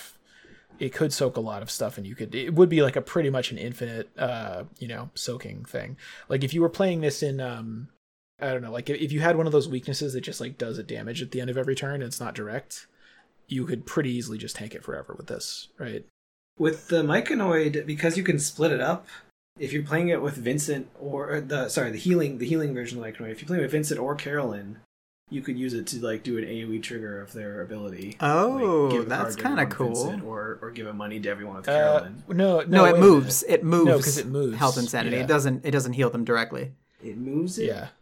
it could soak a lot of stuff, and it would be like a pretty much an infinite, soaking thing. Like, if you were playing this in, I don't know, like if you had one of those weaknesses that just like does a damage at the end of every turn and it's not direct, you could pretty easily just tank it forever with this, right? With the Myconoid, because you can split it up, if you're playing it with Vincent or the healing version of the Myconoid, if you're playing with Vincent or Carolyn, you could use it to like do an AoE trigger of their ability. Oh, like, give a that's card to kind of everyone with cool. Vincent, or give money to everyone with Carolyn. No, it moves. It moves. No, because it moves. Health and sanity. Yeah. It doesn't heal them directly. It moves it? Yeah.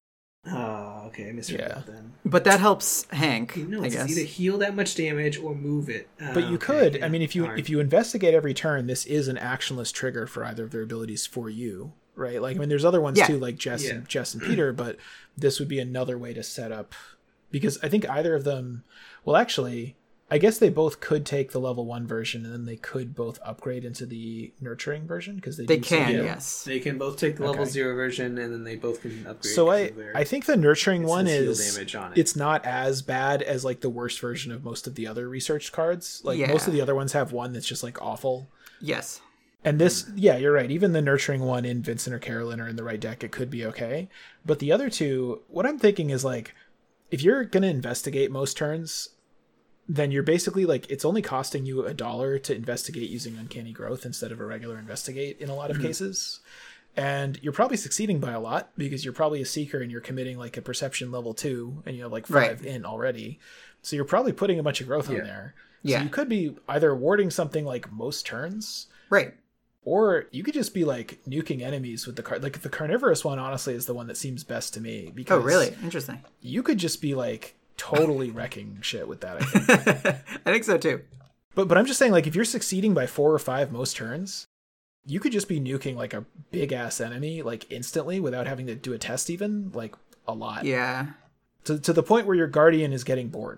Oh, okay, I misread that then. But that helps Hank, No, I it's guess. either heal that much damage or move it. But you could. I mean, if you investigate every turn, this is an actionless trigger for either of their abilities for you, right? Like, I mean, there's other ones too, like Jess and Peter, but this would be another way to set up, because I think either of them, well, actually, I guess they both could take the level 1 version, and then they could both upgrade into the Nurturing version, because they can, Yeah. yes. They can both take the level 0 version, and then they both can upgrade. So I think the Nurturing one heal is, damage on it. it's not as bad as like the worst version of most of the other research cards. Like most of the other ones have one that's just like awful. Yes. And this, yeah, you're right. Even the Nurturing one in Vincent or Carolyn or in the right deck, it could be okay. But the other 2, what I'm thinking is like, if you're going to investigate most turns, then you're basically like, it's only costing you $1 to investigate using Uncanny Growth instead of a regular investigate in a lot of cases. And you're probably succeeding by a lot, because you're probably a seeker and you're committing like a perception level 2 and you have like 5 in already. So you're probably putting a bunch of growth on there. So you could be either warding something like most turns. Right. Or you could just be like nuking enemies with the card. Like the Carnivorous one, honestly, is the one that seems best to me. Because oh, really? Interesting. You could just be like totally wrecking shit with that, I think. I think so too. But I'm just saying, like, if you're succeeding by 4 or 5 most turns, you could just be nuking like a big ass enemy like instantly without having to do a test, even like a lot. Yeah. To the point where your Guardian is getting bored.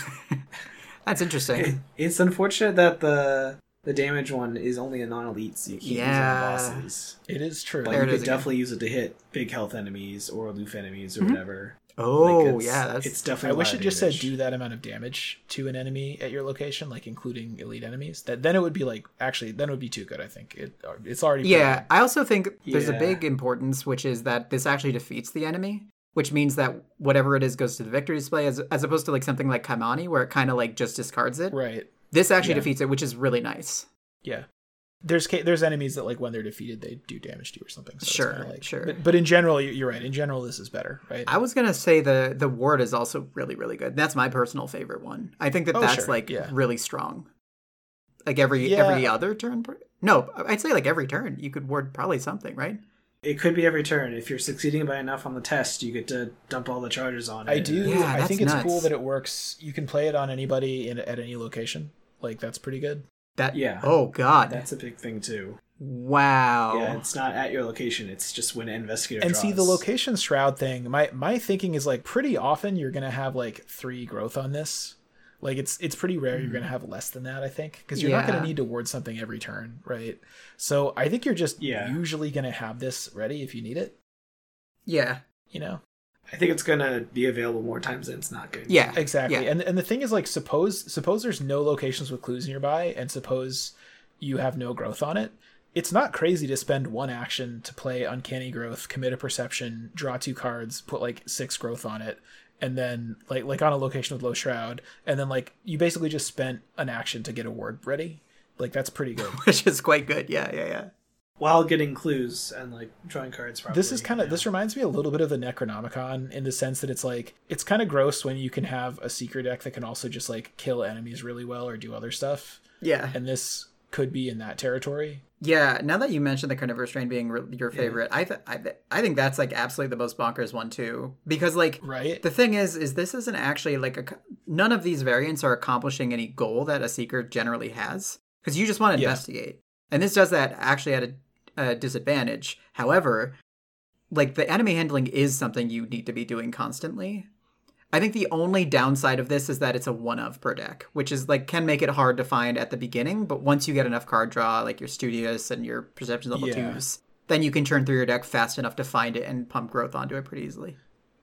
That's interesting. It's unfortunate that the damage one is only a non-elite, so you can't use it on bosses. It is true. But you could definitely use it to hit big health enemies or aloof enemies or whatever. Oh, Like, it's definitely. I wish it just said do that amount of damage to an enemy at your location, like including elite enemies. Then it would be like, actually, then it would be too good. I think it's already. Yeah, I also think there's a big importance, which is that this actually defeats the enemy, which means that whatever it is goes to the victory display, as opposed to like something like Kaimani, where it kind of like just discards it. Right. This actually defeats it, which is really nice. Yeah. There's enemies that like when they're defeated they do damage to you or something. So sure, like, sure. But in general, you're right. In general, this is better, right? I was gonna say the ward is also really, really good. That's my personal favorite one. I think that's really strong. Like every other turn. No, I'd say like every turn you could ward probably something, right? It could be every turn. If you're succeeding by enough on the test, you get to dump all the charges on it. I do. Yeah, I think it's nuts. cool that it works. You can play it on anybody at any location. Like that's pretty good. Yeah. Oh God. That's a big thing too. Wow. Yeah, it's not at your location. It's just when an investigator And draws. see, the location shroud thing, my thinking is like pretty often you're going to have like 3 growth on this. Like it's pretty rare you're going to have less than that, I think, because you're not going to need to ward something every turn, right? So I think you're just usually going to have this ready if you need it. Yeah. You know? I think it's going to be available more times than it's not good. Yeah. Exactly. Yeah. And the thing is, like, suppose there's no locations with clues nearby, and suppose you have no growth on it. It's not crazy to spend 1 action to play Uncanny Growth, commit a Perception, draw 2 cards, put like 6 growth on it, and then like on a location with low shroud, and then like you basically just spent an action to get a ward ready. Like that's pretty good. Which is quite good. Yeah. While getting clues and like drawing cards properly. This reminds me a little bit of the Necronomicon in the sense that it's like it's kind of gross when you can have a secret deck that can also just like kill enemies really well or do other stuff. Yeah. And this could be in that territory. Yeah, now that you mentioned the Carnivorous Strain being your favorite, I think that's like absolutely the most bonkers one too. Because like, right? The thing is this isn't actually like none of these variants are accomplishing any goal that a Seeker generally has. Because you just want to investigate, and this does that actually at a disadvantage. However, like the enemy handling is something you need to be doing constantly. I think the only downside of this is that it's a 1-of per deck, which is like can make it hard to find at the beginning. But once you get enough card draw, like your Studious and your Perception level 2s, then you can churn through your deck fast enough to find it and pump growth onto it pretty easily.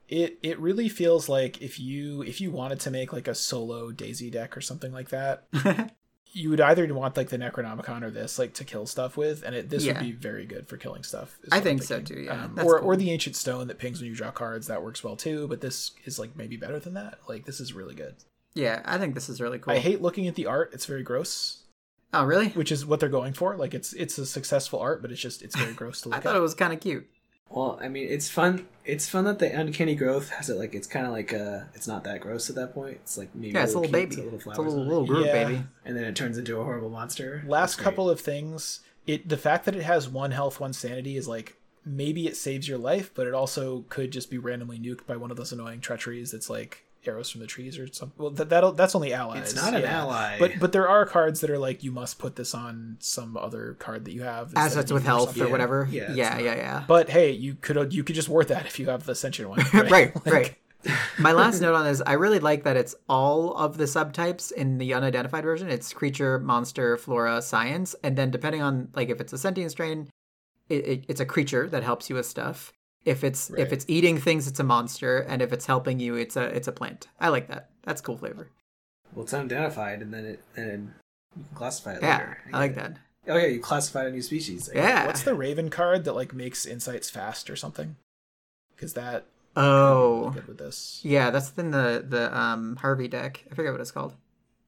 It really feels like if you wanted to make like a solo Daisy deck or something like that, you would either want like the Necronomicon or this like to kill stuff with, and this would be very good for killing stuff. I think so too. Yeah, or the Ancient Stone that pings when you draw cards, that works well too. But this is like maybe better than that. Like this is really good. Yeah, I think this is really cool. I hate looking at the art; it's very gross. Oh, really? Which is what they're going for. Like it's a successful art, but it's very gross to look at. I thought it was kind of cute. Well, I mean, it's fun. It's fun that the Uncanny Growth has it like it's kind of like it's not that gross at that point. It's like maybe it's a little baby. It's a little group baby. And then it turns into a horrible monster. Last couple of things, the fact that it has 1 health, 1 sanity is like maybe it saves your life, but it also could just be randomly nuked by one of those annoying treacheries that's like arrows from the trees or something. Well, that's only allies. It's not an ally. But there are cards that are like you must put this on some other card that you have. Assets with health or whatever. Yeah. Yeah. But hey, you could just ward that if you have the sentient one. Right? right. My last note on this, I really like that it's all of the subtypes in the unidentified version. It's creature, monster, flora, science, and then depending on like if it's a sentient strain, it's a creature that helps you with stuff. If it's eating things, it's a monster, and if it's helping you, it's a plant. I like that. That's cool flavor. Well, it's unidentified, and then you can classify it later. Yeah, I like that. Oh yeah, you classify a new species. What's the Raven card that like makes insights fast or something? Because that really good with this. Yeah, that's in the Harvey deck. I forget what it's called.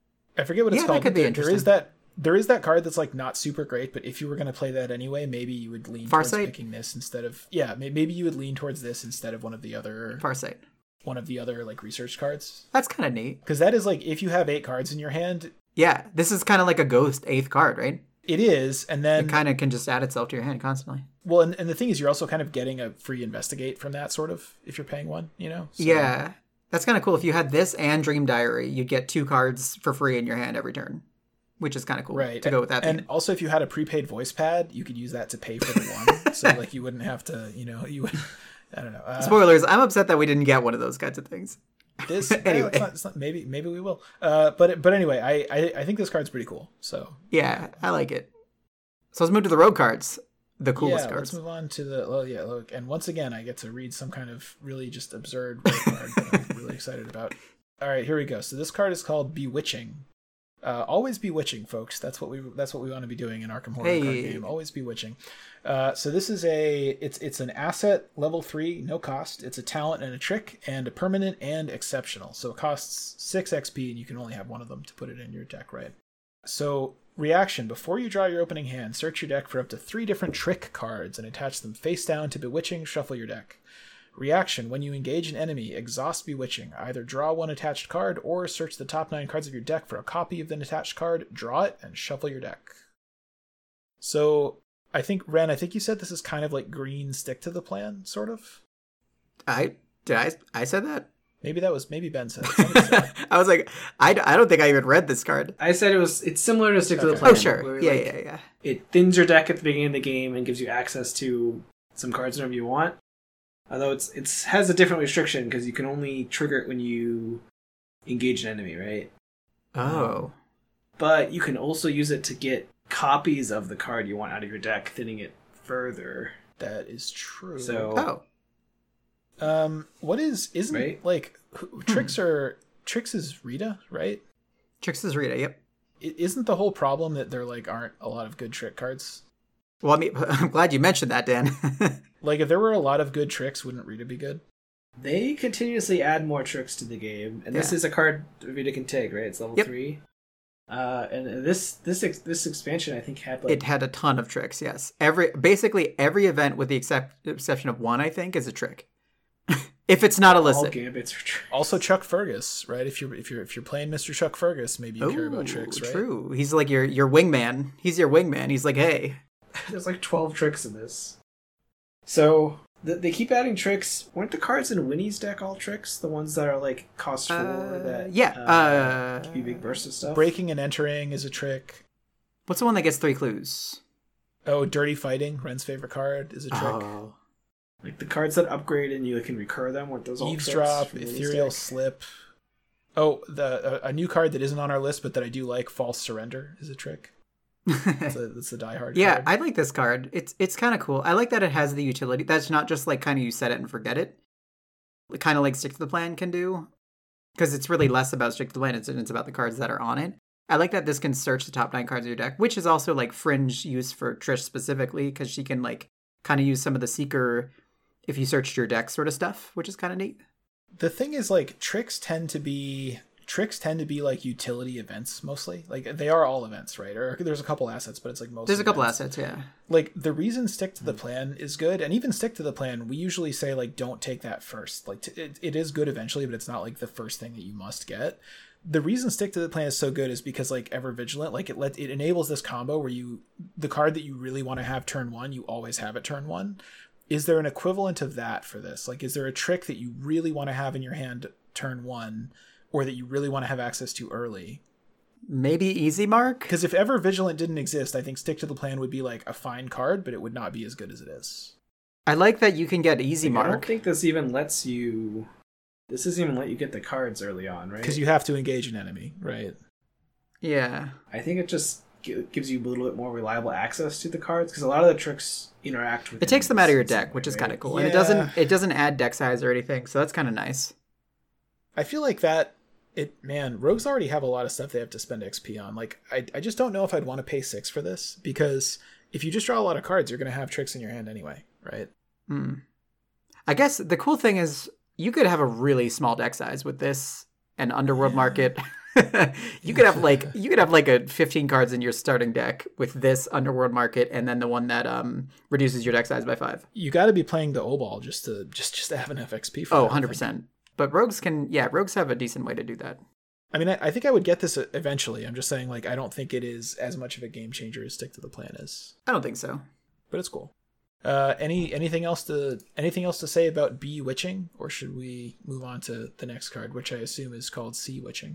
I forget what it's called. That could be interesting. There is that card that's like not super great, but if you were going to play that anyway, maybe you would lean towards picking this instead of maybe you would lean towards this instead of one of the other Farsight. One of the other like research cards. That's kind of neat because that is like if you have 8 cards in your hand. Yeah, this is kind of like a ghost 8th card, right? It is, and then it kind of can just add itself to your hand constantly. Well, and the thing is, you're also kind of getting a free investigate from that sort of if you're paying 1, you know. So. Yeah, that's kind of cool. If you had this and Dream Diary, you'd get 2 cards for free in your hand every turn. Which is kind of cool, right? To go with that. And also, if you had a prepaid voice pad, you could use that to pay for the one, so like you wouldn't have to, you would. I don't know. Spoilers. I'm upset that we didn't get one of those kinds of things. This anyway, it's not, maybe we will. But anyway, I think this card's pretty cool. So yeah, I like it. So let's move to the rogue cards, the coolest cards. Let's move on to the look. And once again, I get to read some kind of really just absurd rogue card that I'm really excited about. All right, here we go. So this card is called Bewitching. Always bewitching, folks. That's what we want to be doing in Arkham Horror card game. Always bewitching. So this is it's an asset level 3, no cost. It's a talent and a trick, and a permanent and exceptional. So it costs 6 XP, and you can only have one of them to put it in your deck, right? So reaction: before you draw your opening hand, search your deck for up to 3 different trick cards and attach them face down to Bewitching. Shuffle your deck. Reaction: when you engage an enemy, exhaust Bewitching. Either draw 1 attached card or search the top 9 cards of your deck for a copy of the attached card, draw it, and shuffle your deck. So, I think, Ren, you said this is kind of like green stick to the plan, sort of? I said that? Maybe Ben said it. I was like, I don't think I even read this card. I said it's similar to Stick to the Plan. Oh, sure. Yeah. it thins your deck at the beginning of the game and gives you access to some cards whenever you want. Although it has a different restriction because you can only trigger it when you engage an enemy, right? Oh. But you can also use it to get copies of the card you want out of your deck, thinning it further. That is true. So, what isn't right? like Trix is Rita, right? Trix is Rita, yep. Isn't the whole problem that there like aren't a lot of good trick cards? Well, I mean, I'm glad you mentioned that, Dan. Like, if there were a lot of good tricks, wouldn't Rita be good? They continuously add more tricks to the game, and this is a card Rita can take, right? It's level 3. And this expansion, I think, had it had a ton of tricks. Yes, basically every event with the exception of one, I think, is a trick. If it's not illicit. All gambits are tricks. Also, Chuck Fergus, right? If you're playing Mr. Chuck Fergus, maybe you care about tricks, right? True. He's like your wingman. He's your wingman. He's like, hey. There's like 12 tricks in this. So they keep adding tricks. Weren't the cards in Winnie's deck all tricks? The ones that are like cost 4 that give you big bursts of stuff? Breaking and entering is a trick. What's the one that gets 3 clues? Oh, Dirty Fighting, Ren's favorite card, is a trick. Oh. Like the cards that upgrade and you can recur them, weren't those all Eavesdrop, tricks? Ethereal Slip. Oh, a new card that isn't on our list but that I do like, False Surrender, is a trick. That's the Die Hard Yeah, card. I like this card. It's kind of cool. I like that it has the utility. That's not just like kind of you set it and forget it. Kind of like Stick to the Plan can do. Because it's really less about Stick to the Plan. It's about the cards that are on it. I like that this can search the top 9 cards of your deck, which is also like fringe use for Trish specifically, because she can like kind of use some of the Seeker if you searched your deck sort of stuff, which is kind of neat. The thing is, like, tricks tend to be like utility events mostly. Like, they are all events, right? Or there's a couple assets, but it's like most. There's a couple events. assets, yeah. Like, the reason Stick to the Plan is good, and even Stick to the Plan, we usually say like don't take that first. Like, it is good eventually, but it's not like the first thing that you must get. The reason Stick to the Plan is so good is because like Ever Vigilant, like it enables this combo where the card that you really want to have turn 1, you always have it turn 1. Is there an equivalent of that for this? Like, is there a trick that you really want to have in your hand turn 1, or that you really want to have access to early? Maybe Easy Mark? Because if Ever Vigilant didn't exist, I think Stick to the Plan would be like a fine card, but it would not be as good as it is. I like that you can get Easy I Mark. don't think this even lets you... This doesn't even let you get the cards early on, right? Because you have to engage an enemy, right? Yeah. I think it just gives you a little bit more reliable access to the cards, because a lot of the tricks interact with... It takes them out of your deck, which is kind of cool. Yeah. And it doesn't add deck size or anything, so that's kind of nice. I feel like rogues already have a lot of stuff they have to spend XP on. Like, I just don't know if I'd want to pay 6 for this, because if you just draw a lot of cards, you're going to have tricks in your hand anyway, right? I guess the cool thing is you could have a really small deck size with this and Underworld Market. you could have like a 15 cards in your starting deck with this Underworld Market, and then the one that reduces your deck size by 5. You got to be playing the O-Ball just to have enough XP for that. 100%. But rogues have a decent way to do that. I mean, I think I would get this eventually. I'm just saying, like, I don't think it is as much of a game changer as Stick to the Plan is. I don't think so. But it's cool. Anything else to say about Bewitching, or should we move on to the next card, which I assume is called Sea Witching?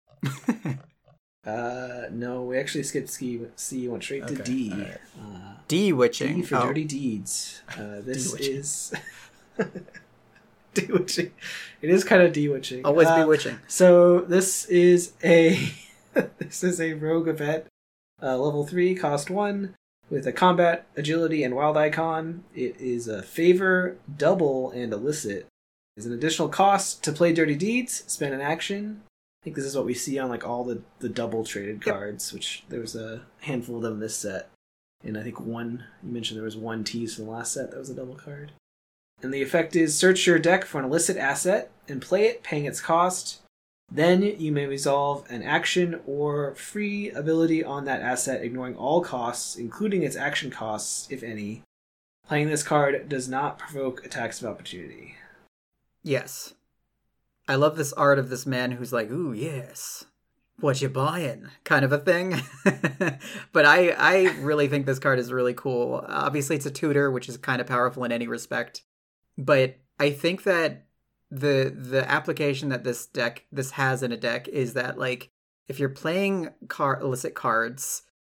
No, we actually skipped C, went straight to D. Right. D-Witching. D for Dirty Deeds. This is D-Witching. It is kind of D-Witching. Always Bewitching. So this is a rogue event, level 3, cost 1, with a combat, agility, and wild icon. It is a favor, double, and illicit. There's an additional cost to play Dirty Deeds, spend an action. I think this is what we see on like all the double traded cards, which there was a handful of them in this set. And I think you mentioned there was one tease from the last set that was a double card. And the effect is search your deck for an illicit asset and play it, paying its cost. Then you may resolve an action or free ability on that asset, ignoring all costs, including its action costs, if any. Playing this card does not provoke attacks of opportunity. Yes. I love this art of this man who's like, ooh, yes, what you buying? Kind of a thing. But I really think this card is really cool. Obviously, it's a tutor, which is kind of powerful in any respect. But I think that the application that this has in a deck is that, like, if you're playing illicit cards,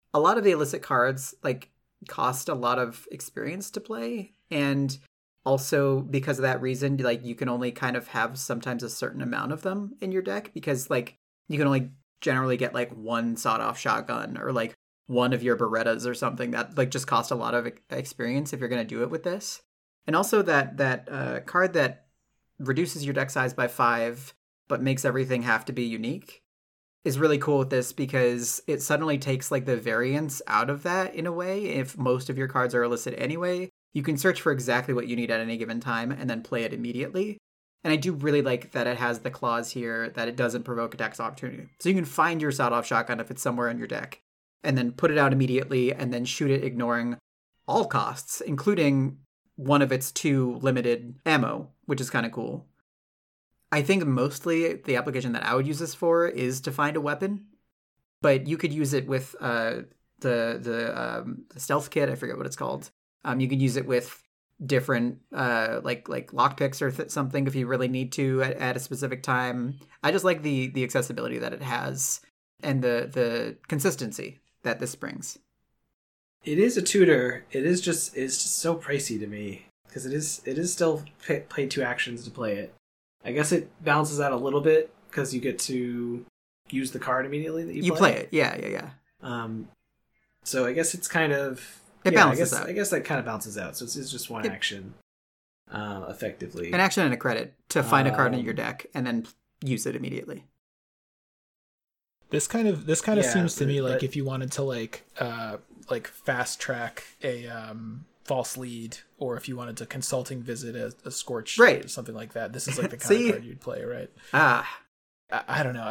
a lot of the illicit cards like cost a lot of experience to play, and also because of that reason, like you can only kind of have sometimes a certain amount of them in your deck, because like you can only generally get like one sawed-off shotgun or like one of your Berettas or something that like just cost a lot of experience if you're going to do it with this. And also that card that reduces your deck size by 5 but makes everything have to be unique is really cool with this, because it suddenly takes like the variance out of that in a way. If most of your cards are illicit anyway, you can search for exactly what you need at any given time and then play it immediately. And I do really like that it has the clause here that it doesn't provoke attacks opportunity. So you can find your sawed-off shotgun if it's somewhere in your deck, and then put it out immediately and then shoot it ignoring all costs, including one of its 2 limited ammo, which is kind of cool. I think mostly the application that I would use this for is to find a weapon, but you could use it with the stealth kit. I forget what it's called. You could use it with different like lockpicks or something if you really need to at a specific time. I just like the accessibility that it has and the consistency that this brings. It is a tutor. It's just so pricey to me, because it is still pay 2 actions to play it. I guess it balances out a little bit because you get to use the card immediately that you play it. Yeah. So I guess it's kind of balances out. I guess that kind of balances out. So it's just one action, effectively. An action and a credit to find a card in your deck and then use it immediately. This kind of seems to me like if you wanted to like fast track a false lead, or if you wanted to consulting visit a Scorch, right, or something like that. This is like the kind of card you'd play, right? I don't know.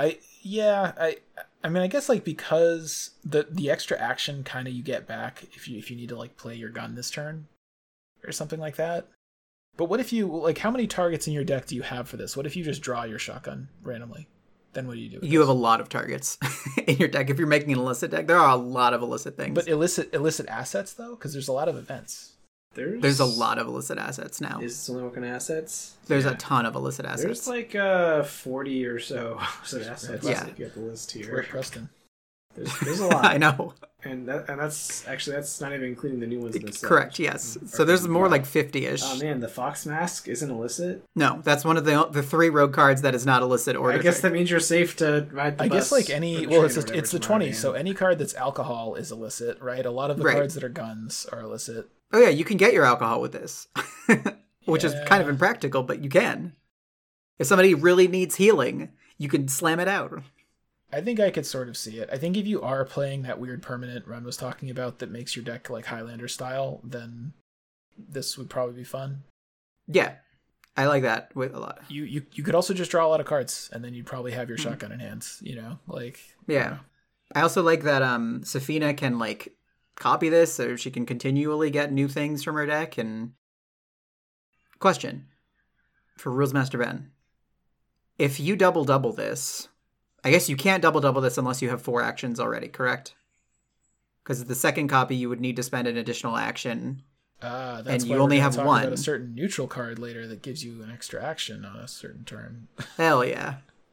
I mean, I guess like because the extra action kind of you get back if you need to like play your gun this turn or something like that. But what if you like, how many targets in your deck do you have for this? What if you just draw your shotgun randomly? Then what do you do? You have a lot of targets in your deck. If you're making an illicit deck, there are a lot of illicit things. But illicit assets though, because there's a lot of events. There's a lot of illicit assets now. Is this only working assets? There's a ton of illicit assets. There's like 40 or so illicit assets. Yeah. If you have the list here. Fort Preston. There's a lot. I know. And that's not even including the new ones in this set. Correct, yes. So there's more like 50-ish. Oh man, the Fox Mask isn't illicit? No, that's one of the 3 rogue cards that is not illicit or I guess that means you're safe to ride the bus. I guess like it's the 20, so any card that's alcohol is illicit, right? A lot of the cards that are guns are illicit. Oh yeah, you can get your alcohol with this. Which is kind of impractical, but you can. If somebody really needs healing, you can slam it out. I think I could sort of see it. I think if you are playing that weird permanent Ren was talking about that makes your deck like Highlander style, then this would probably be fun. Yeah, I like that with a lot. You could also just draw a lot of cards, and then you'd probably have your shotgun in hand. You know, like yeah. I also like that Safina can like copy this, so she can continually get new things from her deck. And question for Rules Master Ben: if you double this. I guess you can't double this unless you have 4 actions already, correct? Because the second copy, you would need to spend an additional action, that's and why you only have 1. About a certain neutral card later that gives you an extra action on a certain turn. Hell yeah!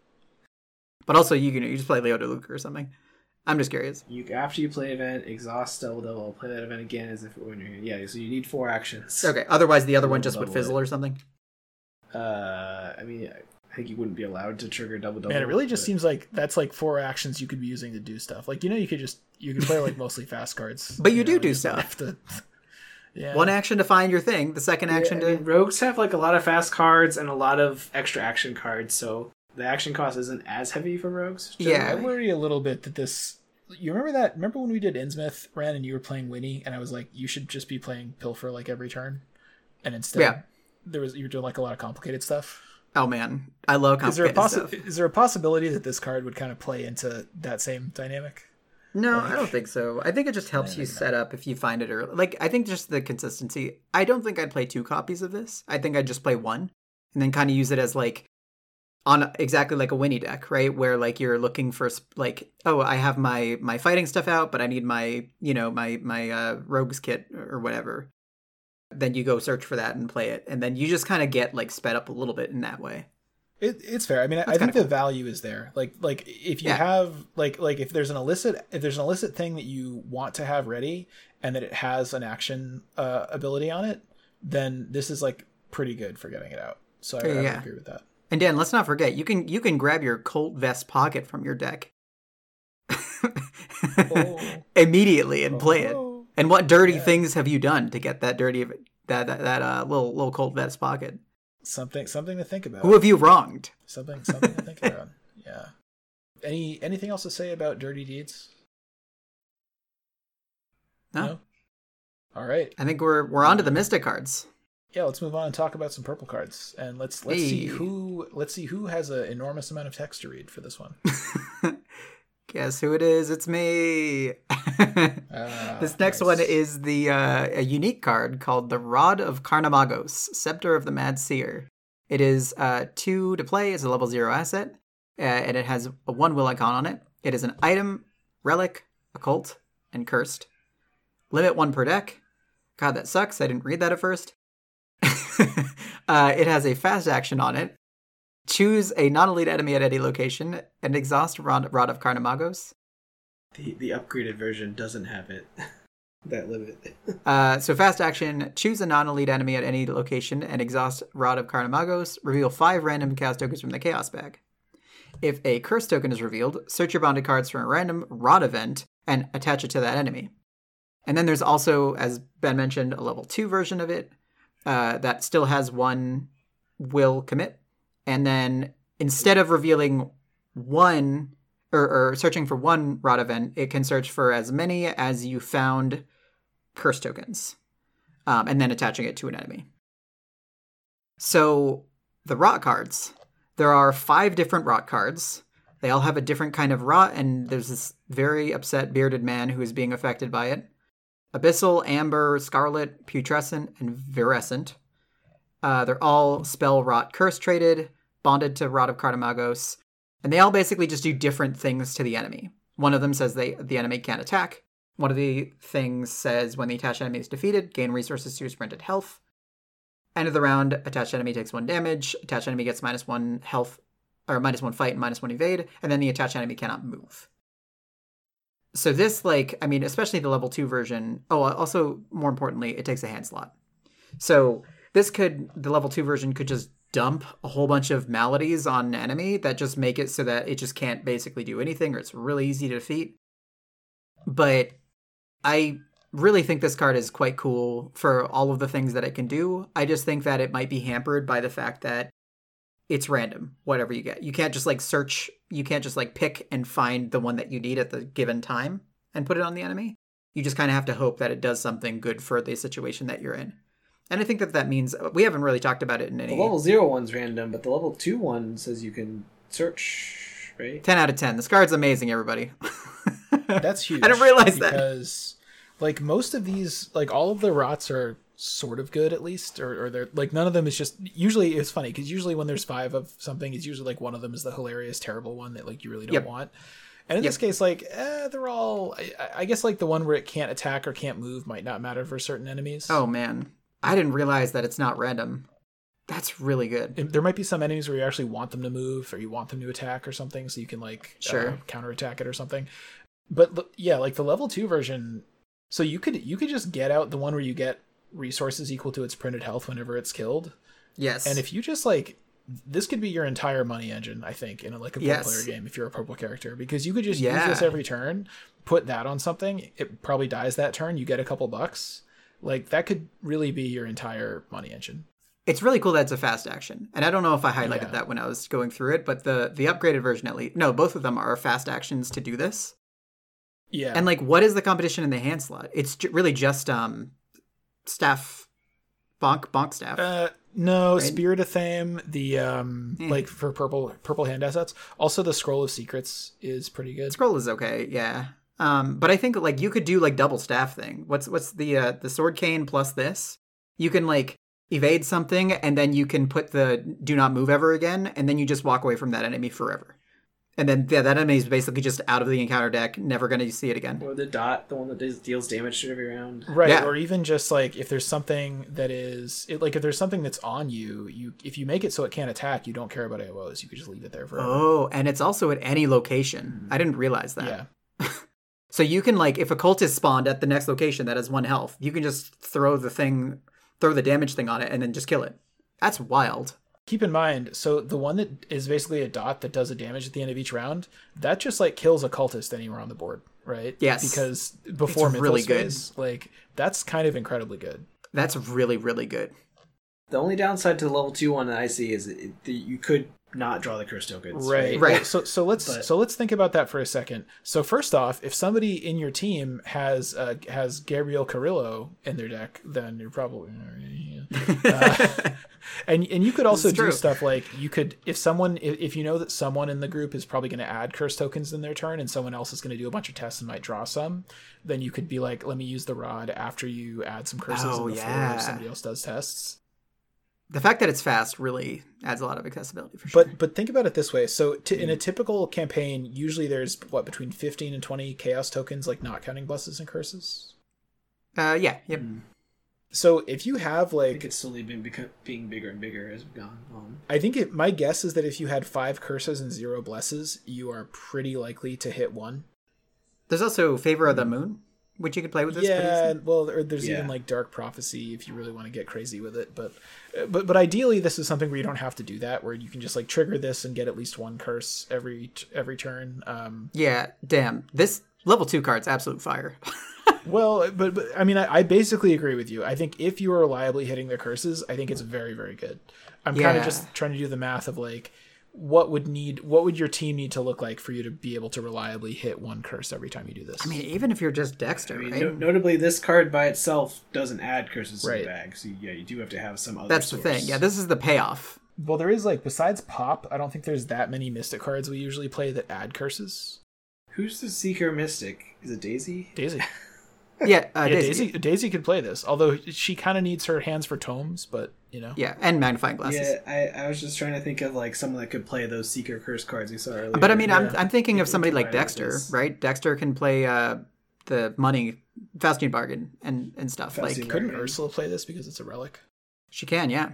But also, you just play Leo DeLuca or something. I'm just curious. After you play event, exhaust double, play that event again as if when you're here. Yeah, so you need 4 actions. Okay. Otherwise, the other one just would fizzle or something. I mean. I think you wouldn't be allowed to trigger double. Man, it really just seems like that's like 4 actions you could be using to do stuff. Like, you know, you could play like mostly fast cards. But you do stuff. Yeah. 1 action to find your thing. The second action to... I mean, rogues have like a lot of fast cards and a lot of extra action cards, so the action cost isn't as heavy for rogues. Yeah. I worry a little bit that this... You remember when we did Innsmouth, Ren, and you were playing Winnie, and I was like, you should just be playing Pilfer like every turn? And instead, you were doing like a lot of complicated stuff. Oh man, I love complicated stuff. Is there a possibility that this card would kind of play into that same dynamic? No, I don't think so. I think it just helps you set up if you find it early. Like, I think just the consistency. I don't think I'd play 2 copies of this. I think I'd just play 1 and then kind of use it as like on exactly like a Winnie deck, right? Where like you're looking for like, oh, I have my fighting stuff out, but I need my rogues kit or whatever. Then you go search for that and play it, and then you just kind of get like sped up a little bit in that way. It's fair. I mean, I think the value is there. Like if you have like if there's an illicit thing that you want to have ready and that it has an action ability on it, then this is like pretty good for getting it out. So I would agree with that. And Dan, let's not forget, you can grab your Colt Vest Pocket from your deck immediately and play it. And what dirty things have you done to get that little Colt Vest Pocket? Something to think about. Who have you wronged? Something to think about. Yeah. Anything else to say about Dirty Deeds? No? All right. I think we're on to the Mystic cards. Yeah, let's move on and talk about some purple cards. And let's see who has an enormous amount of text to read for this one. Guess who it is? It's me. This next one is a unique card called the Rod of Carnamagos, Scepter of the Mad Seer. It is 2 to play. It's a level 0 asset, and it has a 1 will icon on it. It is an item, relic, occult, and cursed. Limit 1 per deck. God, that sucks. I didn't read that at first. It has a fast action on it. Choose a non-elite enemy at any location and exhaust Rod of Carnamagos. The upgraded version doesn't have it. That limit. So fast action, choose a non-elite enemy at any location and exhaust Rod of Carnamagos. Reveal 5 random chaos tokens from the chaos bag. If a curse token is revealed, search your bonded cards from a random Rod event and attach it to that enemy. And then there's also, as Ben mentioned, a level 2 version of it that still has 1 will commit. And then instead of revealing 1 or searching for 1 rot event, it can search for as many as you found curse tokens, and then attaching it to an enemy. So the rot cards, there are 5 different rot cards. They all have a different kind of rot, and there's this very upset bearded man who is being affected by it. Abyssal, Amber, Scarlet, Putrescent, and Virescent. They're all spell rot curse traded, bonded to Rod of Carnamagos, and they all basically just do different things to the enemy. One of them says the enemy can't attack. One of the things says when the attached enemy is defeated, gain resources to sprinted health. End of the round, attached enemy takes 1 damage, attached enemy gets -1 health, or -1 fight and -1 evade, and then the attached enemy cannot move. So this, especially the level 2 version, also, more importantly, it takes a hand slot. So the level 2 version could just dump a whole bunch of maladies on an enemy that just make it so that it just can't basically do anything, or it's really easy to defeat. But I really think this card is quite cool for all of the things that it can do. I just think that it might be hampered by the fact that it's random, whatever you get. You can't just search, you can't just pick and find the one that you need at the given time and put it on the enemy. You just kind of have to hope that it does something good for the situation that you're in. And I think that means, we haven't really talked about it in any... The level 0 one's random, but the level 2 one says you can search, right? 10 out of 10. This card's amazing, everybody. That's huge. I didn't realize that. Because, most of these, all of the rots are sort of good, at least. Or they're, none of them is just... Usually, it's funny, because usually when there's 5 of something, it's usually, one of them is the hilarious, terrible one that, you really don't want. And in this case, they're all... I guess, the one where it can't attack or can't move might not matter for certain enemies. Oh, man. I didn't realize that it's not random. That's really good. There might be some enemies where you actually want them to move or you want them to attack or something, so you can counterattack it or something. But the level 2 version, so you could just get out the one where you get resources equal to its printed health whenever it's killed. Yes. And if you just this could be your entire money engine, I think, in a 4-player game if you're a purple character, because you could just use this every turn, put that on something, it probably dies that turn, you get a couple bucks. That could really be your entire money engine. It's really cool that it's a fast action. And I don't know if I highlighted that when I was going through it, but the upgraded version at least... No, both of them are fast actions to do this. Yeah. And what is the competition in the hand slot? It's really just staff... Bonk staff. No, right? Spirit of Thame, the for purple hand assets. Also the Scroll of Secrets is pretty good. Scroll is okay, yeah. But I think you could do double staff thing. What's the sword cane plus this? You can evade something and then you can put the do not move ever again, and then you just walk away from that enemy forever. And then that enemy is basically just out of the encounter deck, never going to see it again. Or the dot, the one that deals damage to every round. Right, Yeah. or even just like if there's something that is if there's something that's on you, if you make it so it can't attack, you don't care about AOs. You could just leave it there forever. Oh, and it's also at any location. I didn't realize that. Yeah. So you can, like, if a cultist spawned at the next location that has 1 health, you can just throw the damage thing on it and then just kill it. That's wild. Keep in mind, so the one that is basically a dot that does a damage at the end of each round, that just like kills a cultist anywhere on the board, right? Yes. Because before It's Mythos really good. phase, like that's kind of incredibly good. That's really, really good. The only downside to the level 2 one that I see is that you could not draw the curse tokens. Right. Right. So let's think about that for a second. So first off, if somebody in your team has Gabriel Carrillo in their deck, then you're probably and you could also This is do true. stuff like you could if you know that someone in the group is probably going to add curse tokens in their turn and someone else is going to do a bunch of tests and might draw some, then you could be like, let me use the rod after you add some curses Oh, in the floor yeah. if somebody else does tests. The fact that it's fast really adds a lot of accessibility for sure. But think about it this way. So in a typical campaign, usually there's between 15 and 20 chaos tokens, like not counting blesses and curses. Yeah, yep. So if you have I think like, it's slowly been being bigger and bigger as we've gone on. I think my guess is that if you had 5 curses and 0 blesses, you are pretty likely to hit 1. There's also Favor of the Moon, which you could play with this. pretty Yeah, easily. well, or there's Yeah. even like Dark Prophecy if you really want to get crazy with it. But ideally, this is something where you don't have to do that, where you can just like trigger this and get at least 1 curse every turn. Yeah, damn. This level 2 card's absolute fire. Well, but I mean, I basically agree with you. I think if you are reliably hitting the curses, I think it's very, very good. I'm kind Yeah. of just trying to do the math of like, what would your team need to look like for you to be able to reliably hit 1 curse every time you do this? I mean, even if you're just Dexter, I mean, right? notably, this card by itself doesn't add curses to Right. the bag. So yeah, you do have to have some other That's the source. thing. Yeah, this is the payoff. well, there is like, besides Pop, I don't think there's that many Mystic cards we usually play that add curses. Who's the Seeker Mystic? Is it Daisy? Daisy. Yeah, Yeah, Daisy. Daisy could play this, although she kind of needs her hands for tomes, but you know. Yeah, and magnifying glasses. Yeah, I was just trying to think of like someone that could play those Seeker Curse cards we saw earlier. But I mean, Yeah. I'm thinking of People somebody can like play with Dexter, this. right? Dexter can play the money Faustian bargain and stuff. Faustian Like Couldn't Bargain. Ursula play this because it's a relic? she can, yeah.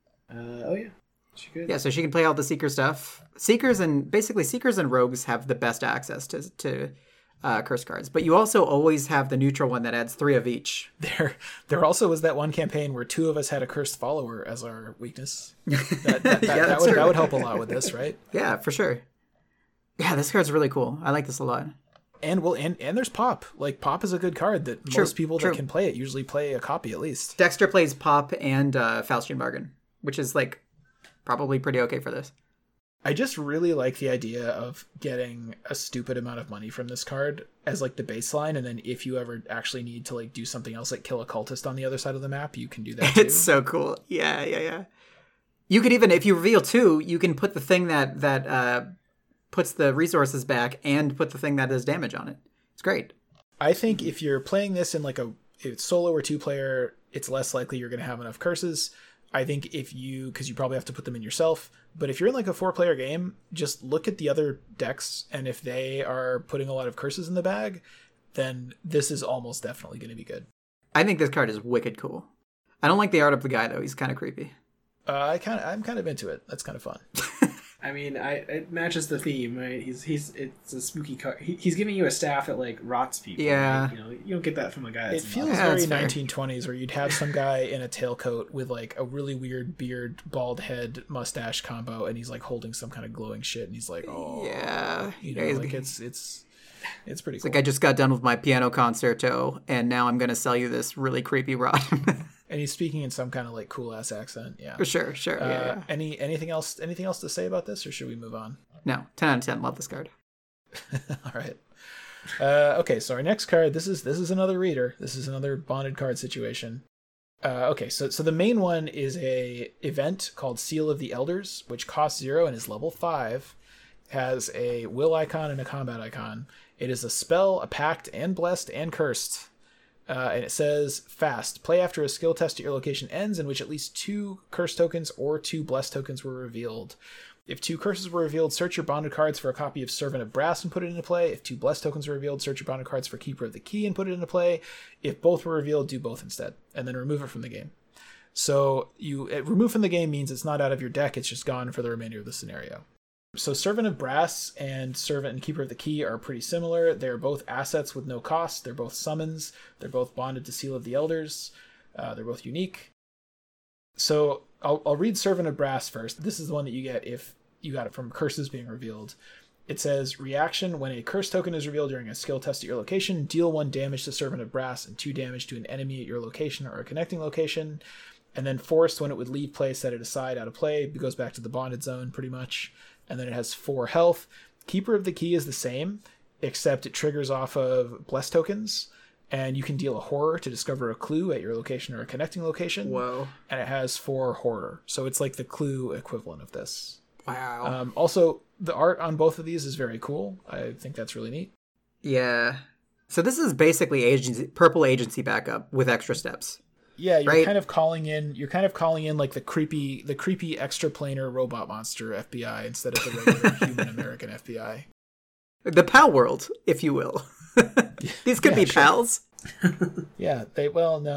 Oh yeah, she could. Yeah, so she can play all the Seeker stuff. Seekers and Rogues have the best access to curse cards, but you also always have the neutral one that adds 3 of each. There also was that one campaign where 2 of us had a cursed follower as our weakness. Yeah, That true. would help a lot with this, right? Yeah, for sure. Yeah, this card's really cool. I like this a lot. And and there's Pop. Like Pop is a good card that True, most people true. that can play it usually play a copy at least. Dexter plays Pop and Faustian bargain, which is like probably pretty okay for this. I just really like the idea of getting a stupid amount of money from this card as like the baseline, and then if you ever actually need to like do something else, like kill a cultist on the other side of the map, you can do that too. It's so cool. Yeah. You could even, if you reveal 2, you can put the thing that puts the resources back and put the thing that does damage on it. It's great. I think if you're playing this in like if it's solo or 2 player, it's less likely you're going to have enough curses. I think because you probably have to put them in yourself, but if you're in like a 4-player game, just look at the other decks, and if they are putting a lot of curses in the bag, then this is almost definitely going to be good. I think this card is wicked cool. I don't like the art of the guy though. He's kind of creepy. I'm kind of into it. That's kind of fun. I mean, it matches the theme, right? It's a spooky card. He's giving you a staff that like rots people. Yeah. right? You don't get that from a guy. It That's feels Yeah, very that's fair. 1920s, where you'd have some guy in a tailcoat with like a really weird beard, bald head, mustache combo, and he's like holding some kind of glowing shit, and he's like, oh, Yeah. you know, He's- like it's pretty cool. like I just got done with my piano concerto, and now I'm gonna sell you this really creepy rod. And he's speaking in some kind of like cool ass accent. Yeah. Sure. Yeah. Anything else to say about this, or should we move on? No, 10 out of 10. Love this card. All right. Okay, so our next card. This is another reader. This is another bonded card situation. Okay, so the main one is a event called Seal of the Elders, which costs 0 and is level 5. Has a will icon and a combat icon. It is a spell, a pact, and blessed and cursed. And it says, fast. Play after a skill test at your location ends in which at least 2 curse tokens or 2 blessed tokens were revealed. If 2 curses were revealed, search your bonded cards for a copy of Servant of Brass and put it into play. If 2 blessed tokens were revealed, search your bonded cards for Keeper of the Key and put it into play. If both were revealed, do both instead, and then remove it from the game. So remove from the game means it's not out of your deck, it's just gone for the remainder of the scenario. So Servant of Brass and Servant and Keeper of the Key are pretty similar. They're both assets with no cost. They're both summons. They're both bonded to Seal of the Elders. They're both unique. So I'll read Servant of Brass first. This is the one that you get if you got it from curses being revealed. It says, reaction: when a curse token is revealed during a skill test at your location, deal 1 damage to Servant of Brass and 2 damage to an enemy at your location or a connecting location. And then forced, when it would leave play, set it aside out of play. It goes back to the bonded zone pretty much. And then it has 4 health. Keeper of the Key is the same, except it triggers off of blessed tokens. And you can deal a horror to discover a clue at your location or a connecting location. Whoa. And it has 4 horror. So it's like the clue equivalent of this. Wow. Also, the art on both of these is very cool. I think that's really neat. Yeah. So this is basically purple agency backup with extra steps. Yeah, you're right? kind of calling in like the creepy extraplanar robot monster FBI instead of the regular human American FBI. The pal world, if you will. These could be sure. pals. Yeah, they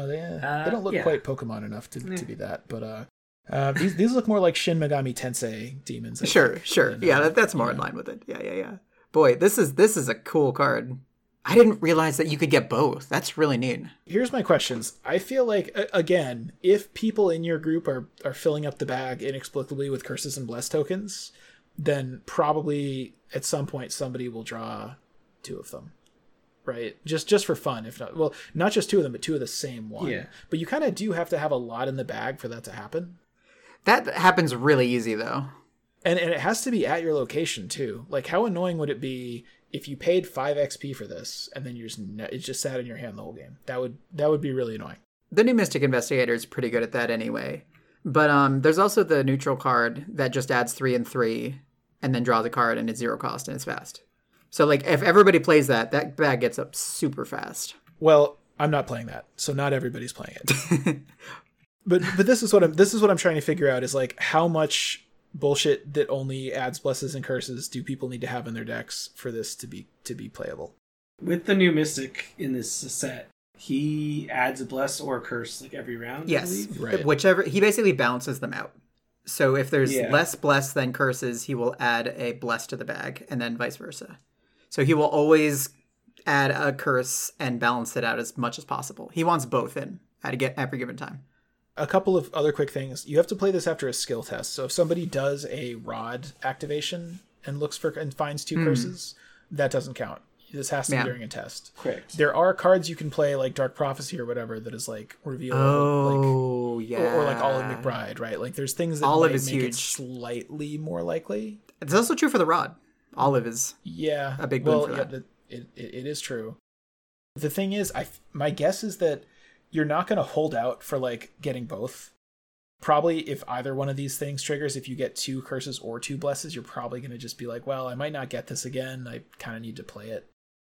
don't look quite Pokemon enough to be that, but these look more like Shin Megami Tensei demons. Sure. Yeah, that's more in line with it. Yeah. Boy, this is a cool card. I didn't realize that you could get both. That's really neat. Here's my questions. I feel like, again, if people in your group are filling up the bag inexplicably with curses and blessed tokens, then probably at some point somebody will draw 2 of them. Right? Just for fun, if not. Well, not just 2 of them, but 2 of the same one. Yeah. But you kind of do have to have a lot in the bag for that to happen. That happens really easy, though. And it has to be at your location, too. Like, how annoying would it be if you paid 5 XP for this and then it just sat in your hand the whole game? That would be really annoying. The new Mystic Investigator is pretty good at that anyway. But there's also the neutral card that just adds 3 and 3 and then draws a card and it's 0 cost and it's fast. So like if everybody plays that bag gets up super fast. Well, I'm not playing that, so not everybody's playing it. but this is what I'm trying to figure out is like how much bullshit that only adds blesses and curses do people need to have in their decks for this to be playable. With the new Mystic in this set, he adds a bless or a curse like every round. Yes, right. Whichever, he basically balances them out. So if there's Yeah. less bless than curses, he will add a bless to the bag, and then vice versa. So he will always add a curse and balance it out as much as possible. He wants both in at every given time. A couple of other quick things. You have to play this after a skill test. So if somebody does a rod activation and finds 2 curses, that doesn't count. This has to be during a test. Correct. There are cards you can play like Dark Prophecy or whatever that is like reveal Oh, yeah. or like Olive McBride, right? Like there's things that Olive might is make huge. it slightly more likely. It's also true for the rod. Olive is a big boon for that. It is true. The thing is, my guess is that you're not going to hold out for like getting both. Probably if either one of these things triggers, if you get 2 curses or 2 blesses, you're probably going to just be like, well, I might not get this again. I kind of need to play it.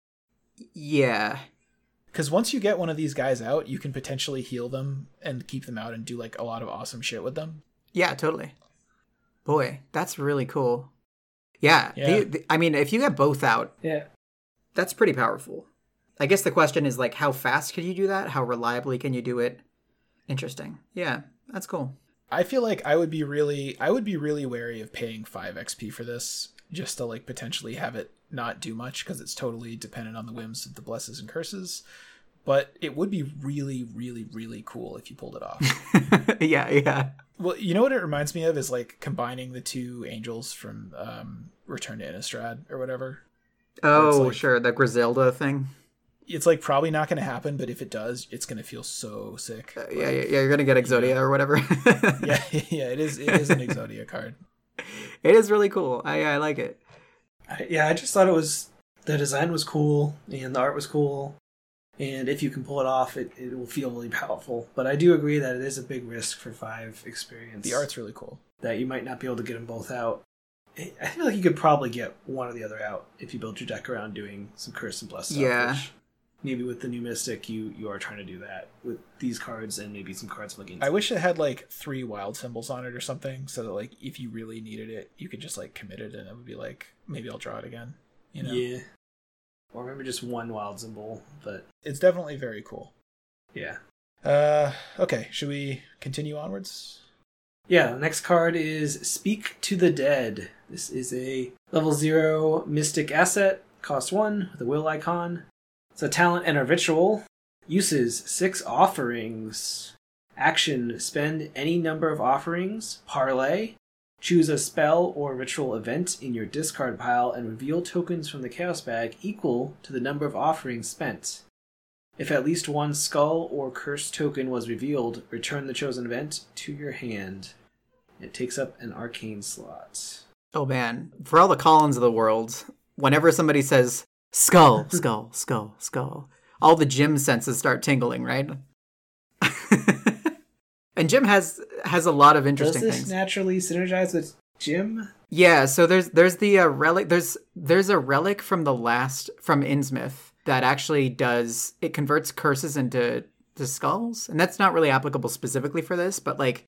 Yeah. Because once you get one of these guys out, you can potentially heal them and keep them out and do like a lot of awesome shit with them. Yeah, totally. Boy, that's really cool. Yeah. I mean, if you get both out, that's pretty powerful. I guess the question is like, how fast can you do that? How reliably can you do it? Interesting. Yeah, that's cool. I feel like I would be really wary of paying 5 XP for this just to like potentially have it not do much because it's totally dependent on the whims of the blesses and curses. But it would be really, really, really cool if you pulled it off. Yeah. Well, you know what it reminds me of is like combining the 2 angels from Return to Innistrad or whatever. Oh, like, sure. The Griselda thing. It's like probably not going to happen, but if it does, it's going to feel so sick. Yeah. You're going to get Exodia or whatever. yeah, it is an Exodia card. It is really cool. I like it. I just thought the design was cool and the art was cool. And if you can pull it off, it will feel really powerful. But I do agree that it is a big risk for 5 experience. The art's really cool. That you might not be able to get them both out. I feel like you could probably get one or the other out if you build your deck around doing some curse and bless stuff. Yeah. maybe with the new Mystic, you are trying to do that with these cards and maybe some cards like I wish it had like 3 wild symbols on it or something, so that like if you really needed it, you could just like commit it and it would be like, maybe I'll draw it again. You know? Yeah. Or maybe just one wild symbol, but It's definitely very cool. yeah. Okay, should we continue onwards? Yeah, the next card is Speak to the Dead. This is a level 0 Mystic asset, cost 1 with a will icon. It's a talent and a ritual. Uses 6 offerings. Action, spend any number of offerings. Parlay. Choose a spell or ritual event in your discard pile and reveal tokens from the Chaos Bag equal to the number of offerings spent. If at least one skull or cursed token was revealed, return the chosen event to your hand. It takes up an arcane slot. Oh man, for all the Collins of the world, whenever somebody says skull, skull, skull, skull, all the Jim senses start tingling, right? And Jim has a lot of interesting Does this things. naturally synergize with Jim? Yeah, so there's the relic. There's a relic from Innsmouth that actually converts curses into skulls, and that's not really applicable specifically for this, but like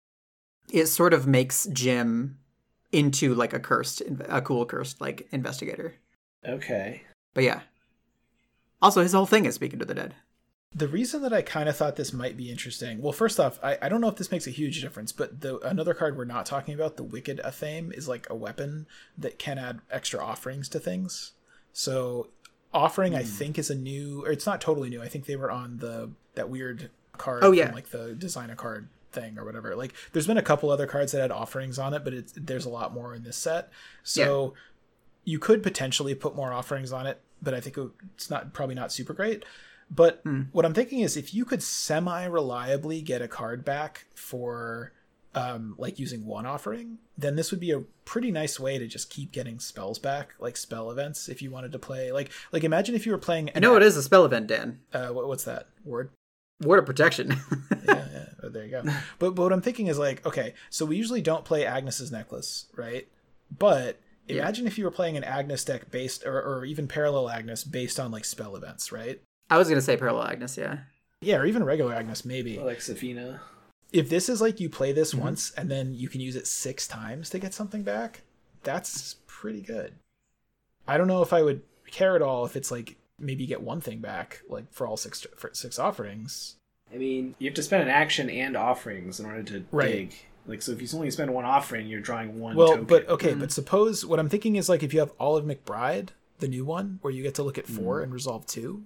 it sort of makes Jim into like a cool cursed like investigator. Okay. But yeah. Also, his whole thing is speaking to the dead. The reason that I kind of thought this might be interesting, well, first off, I don't know if this makes a huge difference, but another card we're not talking about, the Wicked Athame, is like a weapon that can add extra offerings to things. So offering, I think, is a new, or it's not totally new. I think they were on that weird card from like the design a card thing or whatever. Like there's been a couple other cards that had offerings on it, but there's a lot more in this set. So you could potentially put more offerings on it, but I think it's probably not super great. But what I'm thinking is if you could semi-reliably get a card back for like using one offering, then this would be a pretty nice way to just keep getting spells back, like spell events if you wanted to play. Like imagine if you were playing... You know what is a spell event, Dan? What's that? Word of protection. yeah. Oh, there you go. But what I'm thinking is like, okay, so we usually don't play Agnes's Necklace, right? But imagine if you were playing an Agnes deck based, or even Parallel Agnes based on like spell events, right? I was going to say Parallel Agnes, yeah. Yeah, or even regular Agnes, maybe. Or like Safina. If this is like you play this once and then you can use it 6 times to get something back, that's pretty good. I don't know if I would care at all if it's like maybe get one thing back, like for all 6 offerings. I mean, you have to spend an action and offerings in order to dig. Like, so if you only spend one offering, you're drawing one token. But okay, but suppose what I'm thinking is like if you have Olive McBride, the new one, where you get to look at 4 and resolve 2.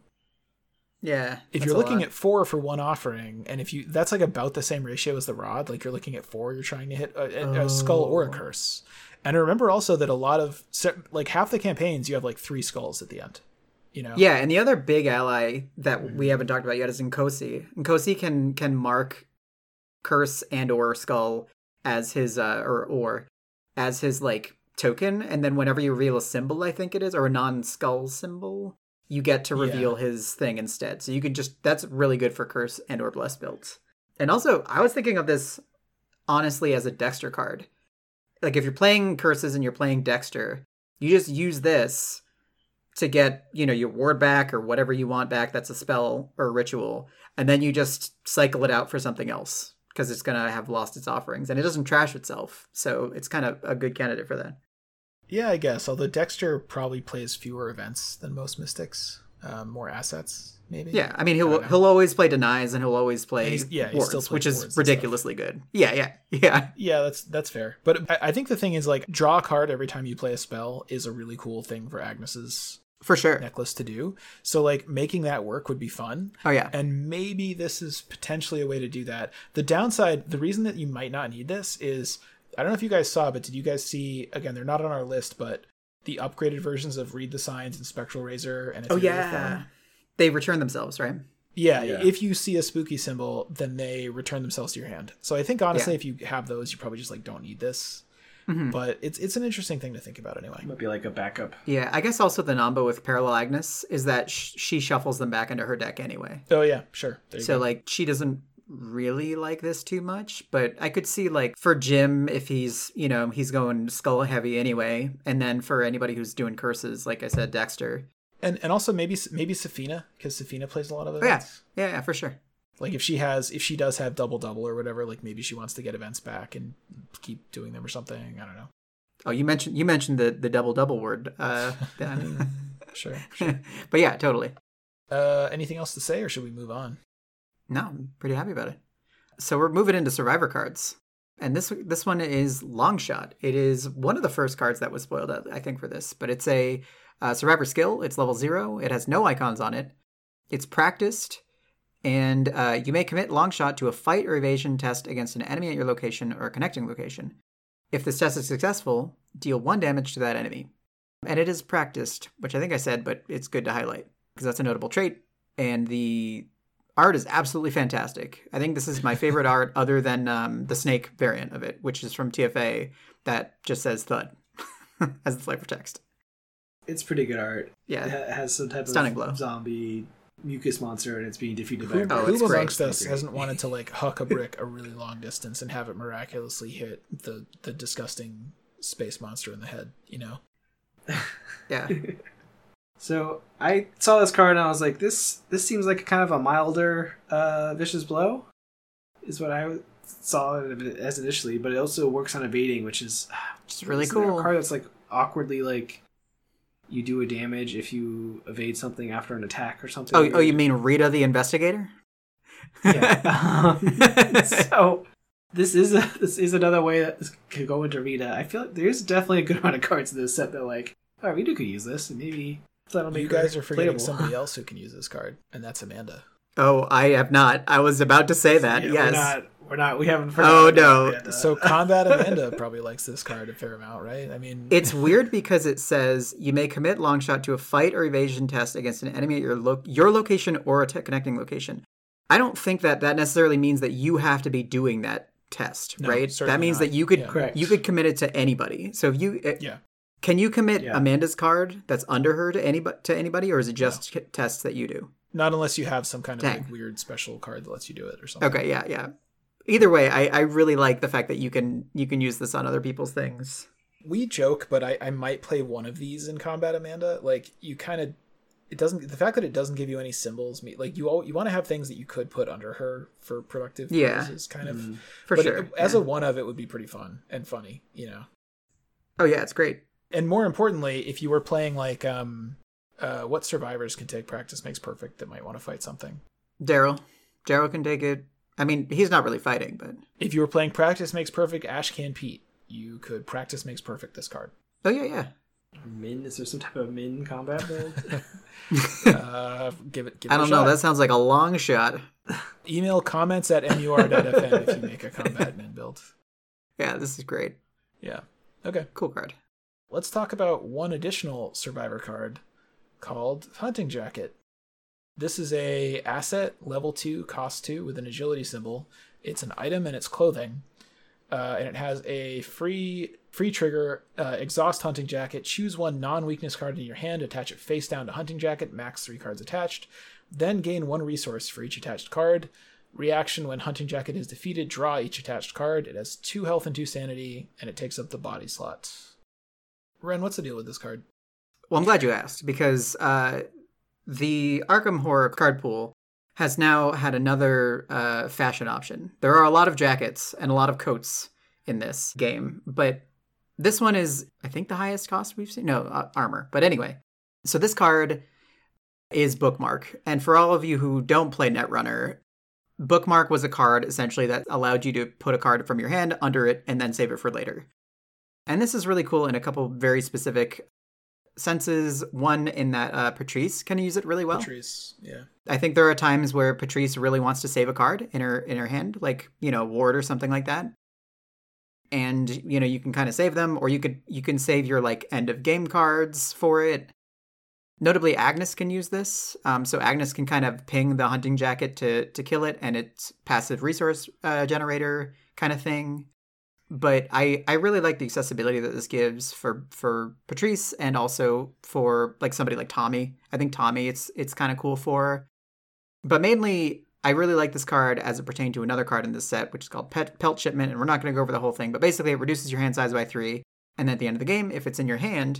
Yeah. If you're looking at 4 for one offering, and that's like about the same ratio as the rod, like you're looking at 4, you're trying to hit a skull or a curse. And remember also that a lot of, like half the campaigns, you have like 3 skulls at the end. You know? Yeah, and the other big ally that we haven't talked about yet is Nkosi. Nkosi can mark curse and or skull as his or as his like token, and then whenever you reveal a symbol, I think it is, or a non-skull symbol, you get to reveal his thing instead. So you can that's really good for curse and or bless builds. And also, I was thinking of this honestly as a Dexter card. Like if you're playing curses and you're playing Dexter, you just use this to get, your ward back or whatever you want back that's a spell or a ritual, and then you just cycle it out for something else because it's going to have lost its offerings, and it doesn't trash itself. So it's kind of a good candidate for that. Yeah, I guess. Although Dexter probably plays fewer events than most Mystics, more assets, maybe. Yeah, I mean he'll always play denies and he'll always play he wards, still plays which wards is ridiculously good. Yeah. Yeah, that's fair. But I think the thing is like draw a card every time you play a spell is a really cool thing for Agnes's for sure necklace to do. So like making that work would be fun. Oh yeah. And maybe this is potentially a way to do that. The downside, the reason that you might not need this is, I don't know if you guys saw, but did you guys see, again, they're not on our list, but the upgraded versions of Read the Signs and Spectral Razor and they return themselves, right? Yeah, if you see a spooky symbol, then they return themselves to your hand. So I think honestly, if you have those, you probably just like don't need this. Mm-hmm. But it's an interesting thing to think about anyway. It might be like a backup. Yeah, I guess also the Nomba with Parallel Agnes is that she shuffles them back into her deck anyway. Oh yeah, sure. So like she doesn't really like this too much, but I could see like for Jim, if he's he's going skull heavy anyway, and then for anybody who's doing curses, like I said, Dexter, And also maybe Safina, because Safina plays a lot of Oh, yeah. events. Yeah, for sure. Like if she does have double or whatever, like maybe she wants to get events back and keep doing them or something. I don't know. Oh, you mentioned the double word. I mean, Sure. but yeah, totally. Anything else to say, or should we move on? No, I'm pretty happy about it. So we're moving into survivor cards. And this one is Longshot. It is one of the first cards that was spoiled, I think, for this. But it's a survivor skill. It's level 0. It has no icons on it. It's practiced. And you may commit Longshot to a fight or evasion test against an enemy at your location or a connecting location. If this test is successful, deal 1 damage to that enemy. And it is practiced, which I think I said, but it's good to highlight because that's a notable trait. And the art is absolutely fantastic. I think this is my favorite art other than the snake variant of it, which is from TFA that just says Thud as the flavor text. It's pretty good art. Yeah. It has some type Stunning of blow. zombie mucus monster, and it's being defeated by Oh, it's Who great. amongst us hasn't wanted to like huck a brick a really long distance and have it miraculously hit the disgusting space monster in the head, you know? Yeah. So I saw this card and I was like, this seems like kind of a milder vicious blow, is what I saw it as initially. But it also works on evading, which is It's really isn't there cool. a card that's like awkwardly like you do a damage if you evade something after an attack or something. Oh, you mean Rita the Investigator? Yeah. So this is another way that this could go into Rita. I feel like there's definitely a good amount of cards in this set that like, oh, Rita could use this, and maybe that'll make You guys her are forgetting playable. somebody else who can use this card, and that's Amanda. Oh, I have not. I was about to say that. Yeah, Yes. we're not. We haven't. Oh, forgotten no. about that. So Combat Amanda probably likes this card a fair amount, right? I mean, It's weird because it says you may commit Longshot to a fight or evasion test against an enemy at your location or a connecting location. I don't think that necessarily means that you have to be doing that test, No, right? certainly That means not. that you could Yeah. Correct. you could commit it to anybody. So if you yeah. can you commit Yeah. Amanda's card that's under her to anybody, or is it just tests that you do? Not unless you have some kind of Dang. like weird special card that lets you do it or something. Okay, yeah. Either way, I really like the fact that you can use this on other people's things. We joke, but I might play one of these in Combat Amanda. Like you kind of, it doesn't. The fact that it doesn't give you any symbols, like you want to have things that you could put under her for productive purposes, kind of. For but sure. as a one of, it would be pretty fun and funny, you know. Oh yeah, it's great. And more importantly, if you were playing like what survivors can take practice makes perfect that might want to fight something. Daryl can take it. I mean, he's not really fighting, but If you were playing practice makes perfect Ashcan Pete, you could practice makes perfect this card. oh yeah. Min, is there some type of min combat build? Give it I don't a know. shot. That sounds like a long shot. Email comments at mur.fm if you make a combat min build. Yeah, this is great. Yeah. Okay. Cool card. Let's talk about one additional survivor card called Hunting Jacket. This is a asset, level 2, cost 2, with an agility symbol. It's an item and it's clothing. And it has a free trigger, exhaust Hunting Jacket. Choose one non-weakness card in your hand, attach it face down to Hunting Jacket, max 3 cards attached. Then gain 1 resource for each attached card. Reaction: when Hunting Jacket is defeated, draw each attached card. It has 2 health and 2 sanity, and it takes up the body slot. Ren, what's the deal with this card? Well, I'm glad you asked because the Arkham Horror card pool has now had another fashion option. There are a lot of jackets and a lot of coats in this game, but this one is, I think, the highest cost we've seen. No, armor. But anyway, so this card is Bookmark. And for all of you who don't play Netrunner, Bookmark was a card essentially that allowed you to put a card from your hand under it and then save it for later. And this is really cool in a couple very specific senses. One, in that Patrice can use it really well. Patrice, yeah. I think there are times where Patrice really wants to save a card in her hand, like, Ward or something like that. And, you can kind of save them, or you can save your, like, end of game cards for it. Notably, Agnes can use this. So Agnes can kind of ping the Hunting Jacket to kill it, and it's passive resource generator kind of thing. But I really like the accessibility that this gives for Patrice, and also for like somebody like Tommy. I think Tommy it's kind of cool for. But mainly, I really like this card as it pertained to another card in this set, which is called Pelt Shipment, and we're not going to go over the whole thing, but basically it reduces your hand size by 3, and at the end of the game, if it's in your hand,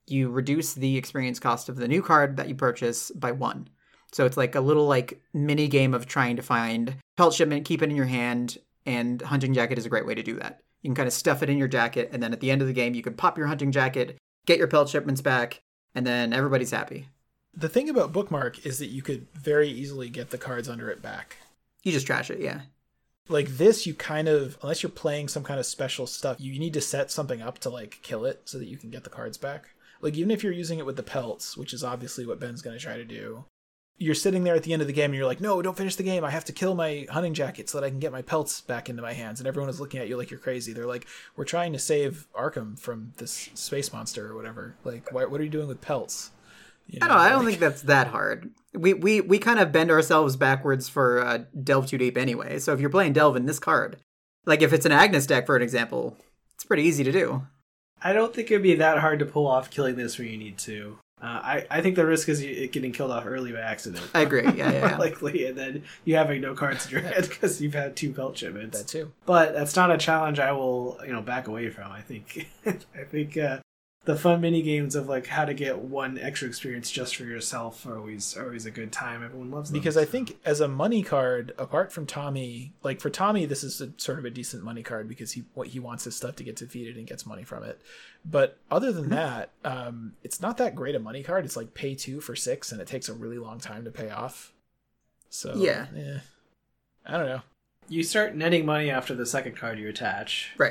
you reduce the experience cost of the new card that you purchase by 1. So it's like a little like mini game of trying to find Pelt Shipment, keep it in your hand, and Hunting Jacket is a great way to do that. You can kind of stuff it in your jacket, and then at the end of the game, you can pop your Hunting Jacket, get your Pelt Shipments back, and then everybody's happy. The thing about Bookmark is that you could very easily get the cards under it back. You just trash it, yeah. Like this, you kind of, unless you're playing some kind of special stuff, you need to set something up to like kill it so that you can get the cards back. Like even if you're using it with the pelts, which is obviously what Ben's going to try to do, you're sitting there at the end of the game and you're like, no, don't finish the game. I have to kill my Hunting Jacket so that I can get my pelts back into my hands. And everyone is looking at you like you're crazy. They're like, we're trying to save Arkham from this space monster or whatever. Like, what are you doing with pelts? You know, I don't think that's that hard. We kind of bend ourselves backwards for Delve Too Deep anyway. So if you're playing Delve in this card, like if it's an Agnes deck, for an example, it's pretty easy to do. I don't think it'd be that hard to pull off killing this when you need to. I think the risk is it getting killed off early by accident. I agree. Yeah. Likely, and then you having no cards in your hand because you've had 2 Pelt Shipments. That too. But that's not a challenge I will, back away from. I think the fun mini games of like how to get 1 extra experience just for yourself are always a good time. Everyone loves them. Because I think as a money card, apart from Tommy, like for Tommy, this is sort of a decent money card because he wants his stuff to get defeated and gets money from it. But other than that, it's not that great a money card. It's like pay 2 for 6, and it takes a really long time to pay off. So yeah, I don't know. You start netting money after the second card you attach, right?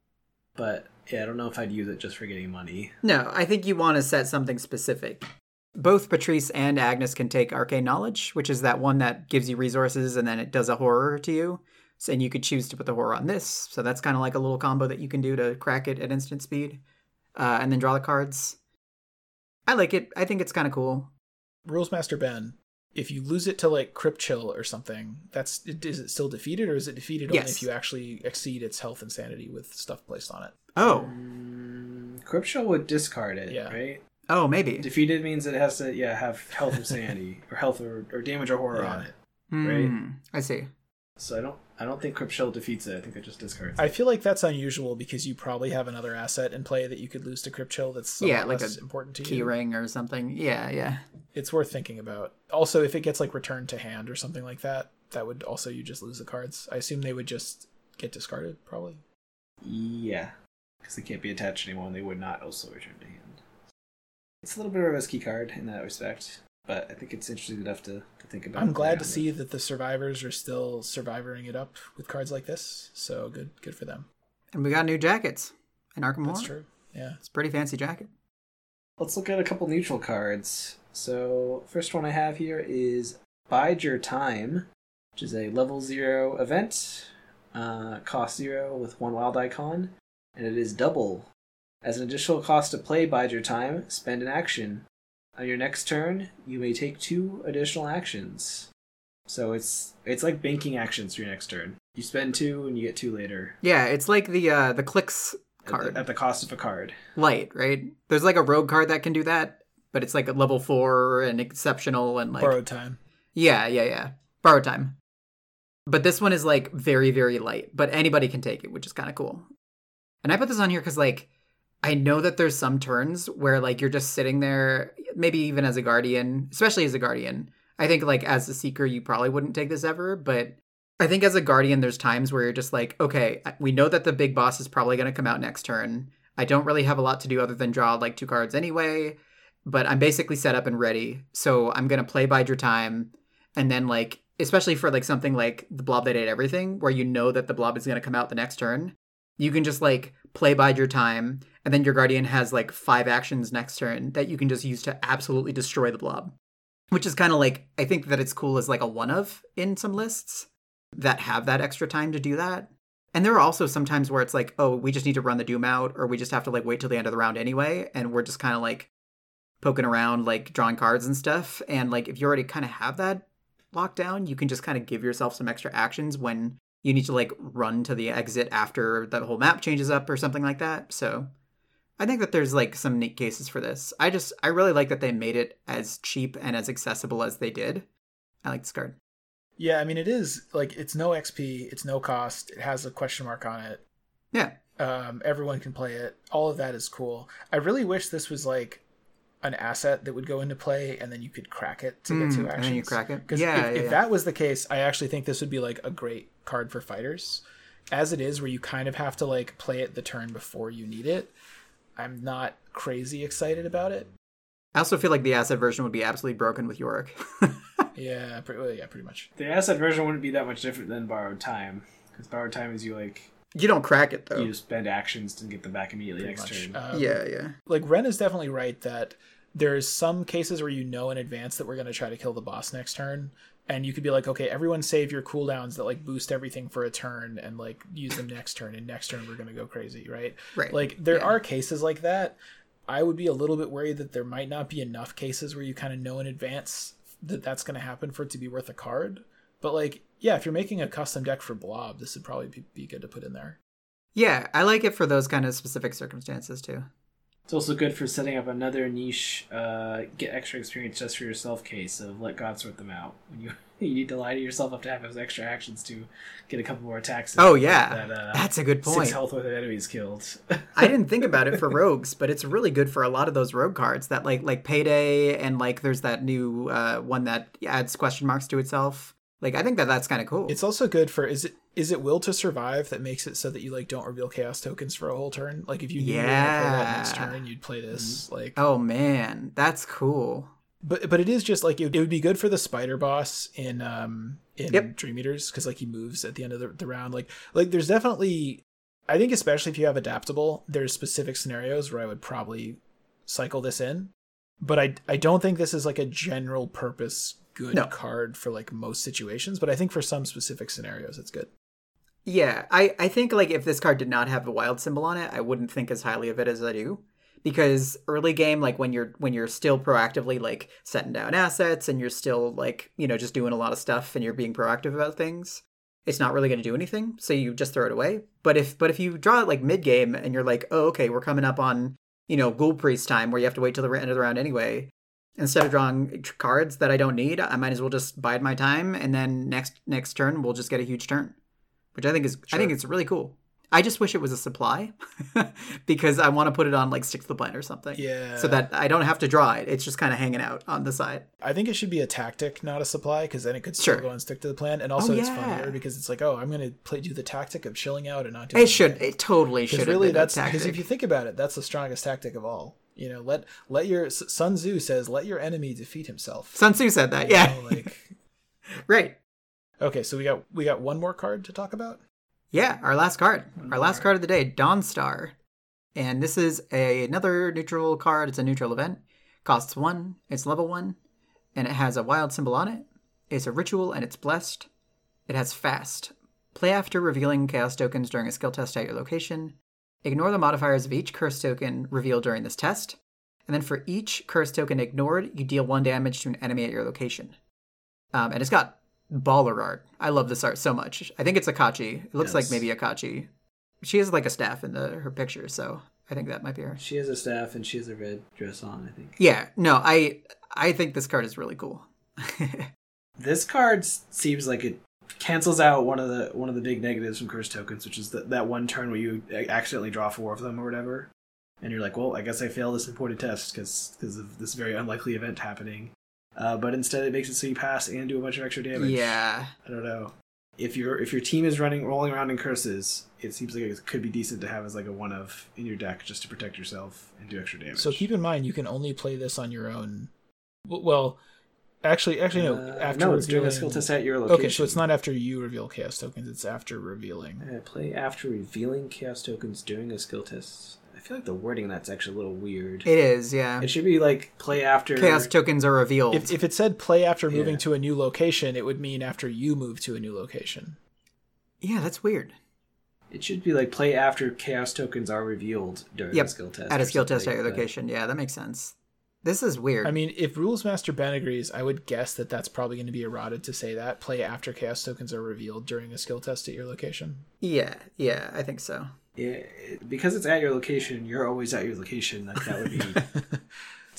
But yeah, I don't know if I'd use it just for getting money. No, I think you want to set something specific. Both Patrice and Agnes can take Arcane Knowledge, which is that one that gives you resources and then it does a horror to you. So, and you could choose to put the horror on this. So that's kind of like a little combo that you can do to crack it at instant speed. And then draw the cards. I like it. I think it's kind of cool. Rules Master Ben, if you lose it to like Crypt Chill or something, is it still defeated, or is it defeated only if you actually exceed its health and sanity with stuff placed on it? Oh. Crypt Chill would discard it, right? Oh, maybe. Defeated means it has to have health or sanity, or health or damage or horror on it, right? I see. So I don't think Crypt Chill defeats it. I think it just discards it. I feel like that's unusual because you probably have another asset in play that you could lose to Crypt Chill that's like less important to you. Key ring or something. Yeah. It's worth thinking about. Also, if it gets like returned to hand or something like that, that would also, you just lose the cards. I assume they would just get discarded, probably. Yeah, because they can't be attached anymore, and they would not also return to hand. It's a little bit of a risky card in that respect, but I think it's interesting enough to think about. I'm glad to see that the survivors are still surviving it up with cards like this, so good for them. And we got new jackets in Arkham Horror. That's true, yeah. It's a pretty fancy jacket. Let's look at a couple neutral cards. So, first one I have here is Bide Your Time, which is a level 0 event, cost 0 with 1 wild icon, and it is double. As an additional cost to play Bide Your Time, spend an action. On your next turn, you may take 2 additional actions. So it's like banking actions for your next turn. You spend 2 and you get 2 later. Yeah, it's like the clicks card. At the cost of a card. Light, right? There's like a rogue card that can do that, but it's like a level 4 and exceptional and like... Borrowed time. Yeah. Borrowed time. But this one is like very, very light, but anybody can take it, which is kind of cool. And I put this on here because like, I know that there's some turns where like you're just sitting there, maybe even as a guardian, especially as a guardian. I think like as a seeker, you probably wouldn't take this ever, but I think as a guardian, there's times where you're just like, okay, we know that the big boss is probably going to come out next turn. I don't really have a lot to do other than draw like 2 cards anyway, but I'm basically set up and ready. So I'm going to play Bide Your Time. And then like, especially for like something like the Blob That Ate Everything, where you know that the blob is going to come out the next turn, you can just like play Bide Your Time. And then your guardian has like 5 actions next turn that you can just use to absolutely destroy the blob. Which is kind of like, I think that it's cool as like a one of in some lists that have that extra time to do that. And there are also some times where it's like, oh, we just need to run the Doom out, or we just have to like wait till the end of the round anyway. And we're just kind of like poking around, like drawing cards and stuff. And like, if you already kind of have that locked down, you can just kind of give yourself some extra actions when you need to like run to the exit after the whole map changes up or something like that. So I think that there's like some neat cases for this. I really like that they made it as cheap and as accessible as they did. I like this card. Yeah, I mean, it is like, it's no XP, it's no cost, it has a question mark on it. Yeah. Everyone can play it. All of that is cool. I really wish this was like an asset that would go into play and then you could crack it to get 2 actions. And then you crack it? Because Yeah, if that was the case, I actually think this would be like a great card for fighters. As it is, where you kind of have to like play it the turn before you need it, I'm not crazy excited about it. I also feel like the asset version would be absolutely broken with Yorick. Yeah, pretty much. The asset version wouldn't be that much different than borrowed time, because borrowed time is You don't crack it, though. you spend actions to get them back immediately next turn. Yeah. Like Ren is definitely right that there's some cases where you know in advance that we're going to try to kill the boss next turn, and you could be like, okay, everyone save your cooldowns that like boost everything for a turn and like use them next turn, and next turn we're going to go crazy, right? Right. Like there are cases like that. I would be a little bit worried that there might not be enough cases where you kind of know in advance that that's going to happen for it to be worth a card. But like, yeah, if you're making a custom deck for Blob, this would probably be good to put in there. Yeah, I like it for those kind of specific circumstances, too. It's also good for setting up another niche, get extra experience just for yourself case of let God sort them out. When you need to lie to yourself up to have those extra actions to get a couple more attacks. Oh, yeah. That's a good point. 6 health with enemies killed. I didn't think about it for rogues, but it's really good for a lot of those rogue cards that like Payday, and like there's that new one that adds question marks to itself. Like, I think that's kind of cool. It's also good for, is it Will to Survive that makes it so that you like don't reveal chaos tokens for a whole turn? Like if you knew you were going to play that next turn, you'd play this. Like, oh man, that's cool. But it is just like it would be good for the spider boss in Dream Eaters, because like he moves at the end of the round. Like there's definitely, I think especially if you have adaptable, there's specific scenarios where I would probably cycle this in. But I don't think this is like a general purpose good card for like most situations. But I think for some specific scenarios, it's good. Yeah, I think like if this card did not have the wild symbol on it, I wouldn't think as highly of it as I do. Because early game, like when you're still proactively like setting down assets and you're still like, you know, just doing a lot of stuff and you're being proactive about things, it's not really going to do anything. So you just throw it away. But if you draw it like mid game and you're like, oh, okay, we're coming up on, you know, Ghoul Priest time where you have to wait till the end of the round anyway. Instead of drawing cards that I don't need, I might as well just bide my time, and then next turn we'll just get a huge turn, which I think it's really cool. I just wish it was a supply because I want to put it on like Stick to the Plan or something. Yeah. So that I don't have to draw it. It's just kind of hanging out on the side. I think it should be a tactic, not a supply, because then it could still go and Stick to the Plan. And also it's funnier because it's like, oh, I'm going to do the tactic of chilling out and not doing anything. It totally should. Really, that's because if you think about it, that's the strongest tactic of all. You know, let your Sun Tzu says, let your enemy defeat himself. Sun Tzu said that. Yeah. Right. Okay, so we got one more card to talk about. Yeah, our last card. Our last card of the day, Dawnstar. And this is another neutral card. It's a neutral event. Costs 1. It's level 1. And it has a wild symbol on it. It's a ritual and it's blessed. It has fast. Play after revealing chaos tokens during a skill test at your location. Ignore the modifiers of each curse token revealed during this test. And then for each curse token ignored, you deal 1 damage to an enemy at your location. And it's got baller art. I love this art so much. I think it's Akachi. It looks like maybe Akachi. She has like a staff in her picture, so I think that might be her. She has a staff and she has a red dress on, I think. Yeah, no, I think this card is really cool. This card seems like it cancels out one of the big negatives from curse tokens, which is that one turn where you accidentally draw 4 of them or whatever, and you're like, well, I guess I failed this important test because of this very unlikely event happening. But instead it makes it so you pass and do a bunch of extra damage. Yeah. I don't know. If your team is rolling around in curses, it seems like it could be decent to have as like a 1-of in your deck just to protect yourself and do extra damage. So keep in mind, you can only play this on your own. Well, actually no. After it's doing a skill test at your location. Okay, so it's not after you reveal chaos tokens; it's after revealing. Play after revealing chaos tokens during a skill test. I feel like the wording that's actually a little weird. It is, yeah. It should be like play after chaos tokens are revealed. If it said play after moving to a new location, it would mean after you move to a new location. Yeah, that's weird. It should be like play after chaos tokens are revealed during a skill test. At a skill test at your location. Yeah, that makes sense. This is weird. I mean, if Rules Master Ben agrees, I would guess that that's probably going to be eroded to say that. Play after chaos tokens are revealed during a skill test at your location. Yeah, I think so. Yeah, because it's at your location, you're always at your location. Like, that would be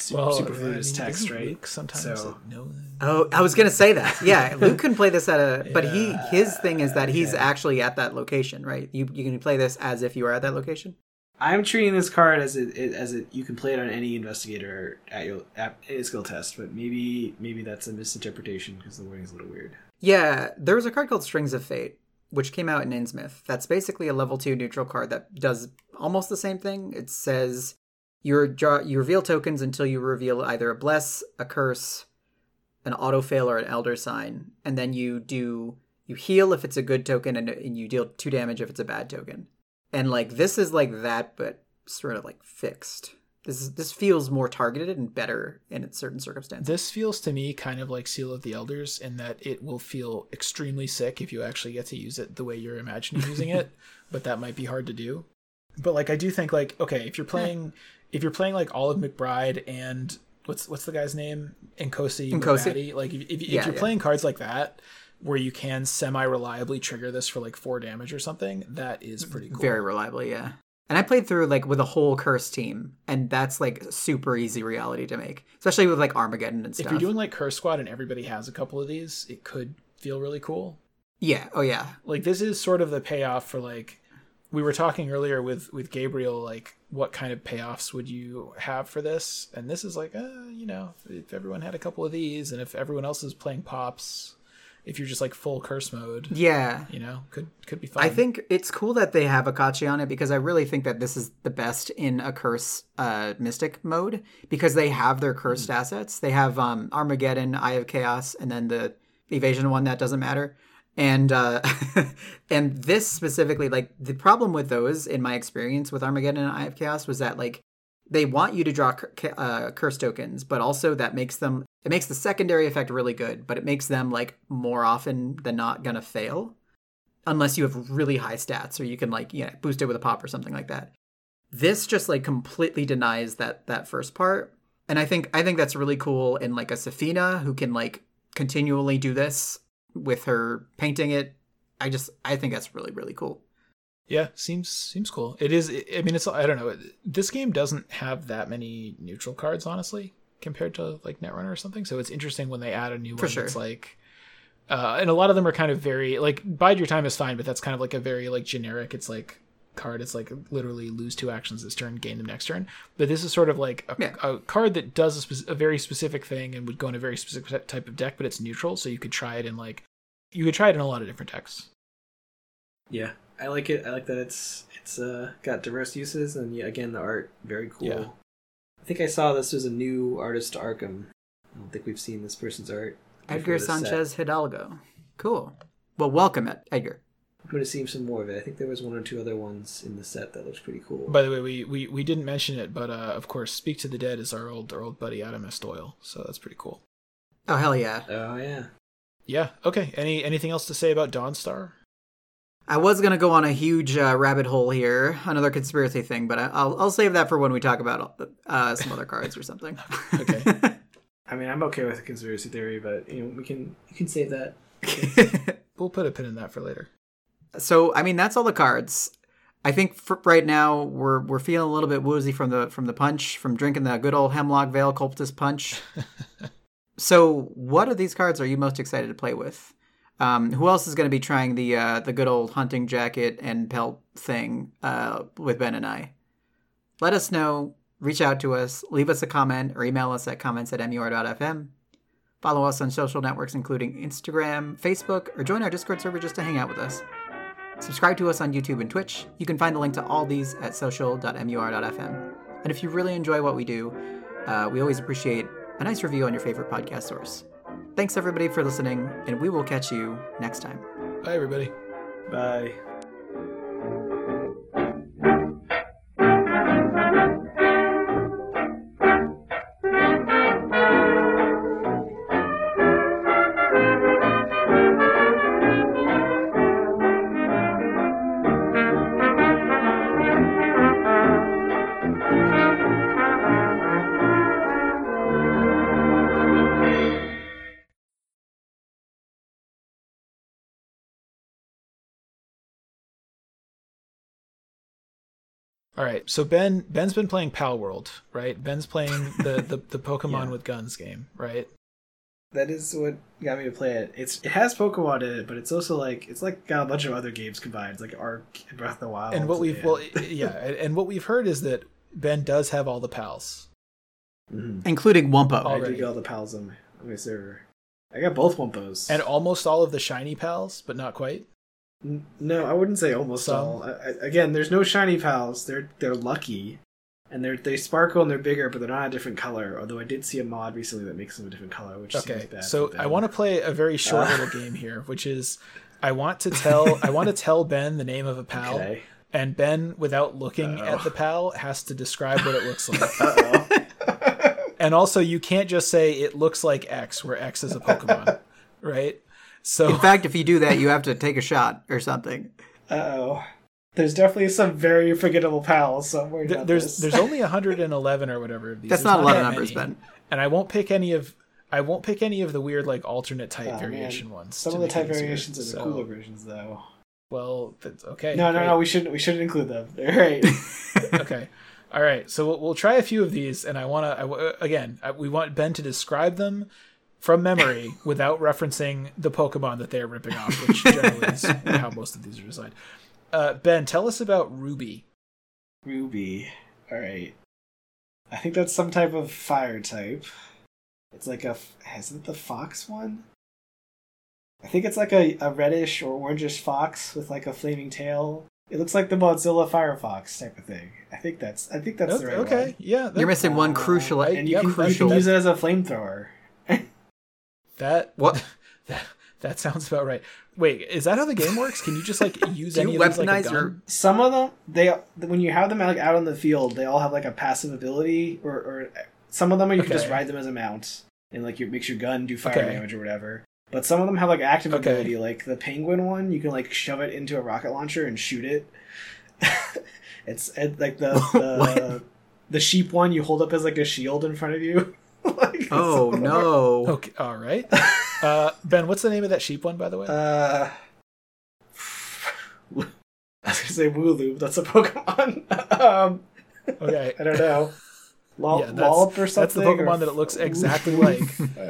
superfluous text, isn't right? Luke sometimes So- no. Oh, I was gonna say that. Yeah, Luke can play this but his thing is that he's okay. actually at that location, right? You can play this as if you were at that location. I'm treating this card as you can play it on any investigator at a skill test, but maybe that's a misinterpretation because the wording is a little weird. Yeah, there was a card called Strings of Fate, which came out in Innsmouth. That's basically a level 2 neutral card that does almost the same thing. It says you reveal tokens until you reveal either a bless, a curse, an autofail, or an elder sign, and then you heal if it's a good token, and you deal 2 damage if it's a bad token. And like this is like that, but sort of like fixed. This feels more targeted and better in certain circumstances. This feels to me kind of like Seal of the Elders in that it will feel extremely sick if you actually get to use it the way you're imagining using it, but that might be hard to do. But like I do think like okay, if you're playing like Olive McBride and what's the guy's name? Nkosi Mabadi, like if you're playing cards like that where you can semi-reliably trigger this for like 4 damage or something, that is pretty cool. Very reliably, yeah. And I played through like with a whole curse team, and that's like super easy reality to make, especially with like Armageddon and stuff. If you're doing like Curse Squad and everybody has a couple of these, it could feel really cool. Yeah, oh yeah. Like this is sort of the payoff for like, we were talking earlier with Gabriel, like what kind of payoffs would you have for this? And this is like, if everyone had a couple of these and if everyone else is playing pops, if you're just like full curse mode, yeah, could be fun. I think it's cool that they have Akachi on it because I really think that this is the best in a curse mystic mode because they have their cursed assets. They have Armageddon, Eye of Chaos, and then the evasion one that doesn't matter. And and this specifically, like the problem with those in my experience with Armageddon and Eye of Chaos was that like they want you to draw curse tokens, but also that makes the secondary effect really good, but it makes them like more often than not gonna fail unless you have really high stats or you can like boost it with a pop or something like that. This just like completely denies that first part, and I think that's really cool in like a Safina who can like continually do this with her painting it. I think that's really, really cool. Yeah, seems cool. It is. I mean, I don't know. This game doesn't have that many neutral cards, honestly, compared to like Netrunner or something. So it's interesting when they add a new one. Sure. That's like, and a lot of them are kind of very like Bide Your Time is fine, but that's kind of like a very like generic. It's like card. It's like literally lose 2 actions this turn, gain them next turn. But this is sort of like a card that does a very specific thing and would go in a very specific type of deck, but it's neutral, so you could try it in a lot of different decks. Yeah, I like it. I like that it's got diverse uses, and again, the art very cool. Yeah. I think I saw this was a new artist to Arkham. I don't think we've seen this person's art. Edgar Sanchez Hidalgo. Cool. Well, welcome it, Edgar. I'm going to see some more of it. I think there was 1 or 2 other ones in the set that looked pretty cool. By the way, we didn't mention it, but of course, Speak to the Dead is our old buddy Adam S. Doyle, so that's pretty cool. Oh hell yeah! Oh yeah. Yeah. Okay. Anything else to say about Dawnstar? I was gonna go on a huge rabbit hole here, another conspiracy thing, but I'll save that for when we talk about some other cards or something. Okay. I mean, I'm okay with the conspiracy theory, but you can save that. We'll put a pin in that for later. So, I mean, that's all the cards. I think for right now we're feeling a little bit woozy from the punch, from drinking the good old Hemlock Vale Cultist punch. So, what of these cards are you most excited to play with? Who else is going to be trying the good old hunting jacket and pelt thing with Ben and I? Let us know. Reach out to us. Leave us a comment or email us at comments@mur.fm. Follow us on social networks including Instagram, Facebook, or join our Discord server just to hang out with us. Subscribe to us on YouTube and Twitch. You can find the link to all these at social.mur.fm. And if you really enjoy what we do, we always appreciate a nice review on your favorite podcast source. Thanks everybody for listening, and we will catch you next time. Bye, everybody. Bye. All right, so Ben's been playing Pal World, right? Ben's playing the Pokemon with Guns game, right? That is what got me to play it. It has Pokemon in it, but it's also it's got a bunch of other games combined, like Ark and Breath of the Wild. And what what we've heard is that Ben does have all the pals, including Wumpo. I do get all the pals on my server. I got both Wumpos. And almost all of the shiny pals, but not quite. No, I wouldn't say almost all. Again, there's no shiny pals. They're lucky, and they sparkle and they're bigger, but they're not a different color. Although I did see a mod recently that makes them a different color, which seems bad. So I want to play a very short little game here, which is I want to tell Ben the name of a pal, and Ben, without looking at the pal, has to describe what it looks like. And also, you can't just say it looks like X, where X is a Pokemon, right? So, in fact, if you do that, you have to take a shot or something. There's definitely some very forgettable pals somewhere. There's only 111 or whatever of these. That's not a lot of numbers, Ben. And I won't pick any of the weird like alternate type variation ones. Some of the type variations are the cooler versions, though. Well, that's okay. No, we shouldn't include them. All right. Okay. All right. So we'll try a few of these, and we want Ben to describe them from memory without referencing the Pokemon that they're ripping off, which generally is how most of these are designed. Ben, tell us about Ruby. Ruby. All right. I think that's some type of fire type. It's like is it the fox one? I think it's like a reddish or orangish fox with like a flaming tail. It looks like the Mozilla Firefox type of thing. I think that's the right one. Okay, yeah. You're missing one crucial. And you can use it as a flamethrower. That sounds about right. Wait, is that how the game works? Can you just like use any of these like a gun? Some of them, when you have them like out on the field, they all have like a passive ability, or some of them you can just ride them as a mount and like makes your gun do fire damage or whatever. But some of them have like active ability, like the penguin one. You can like shove it into a rocket launcher and shoot it. It's like the sheep one you hold up as like a shield in front of you. Oh no! Okay, all right. Ben, what's the name of that sheep one, by the way? I was gonna say Wooloo. That's a Pokemon. Okay, I don't know. Lollop or something. That's the Pokemon that it looks exactly like.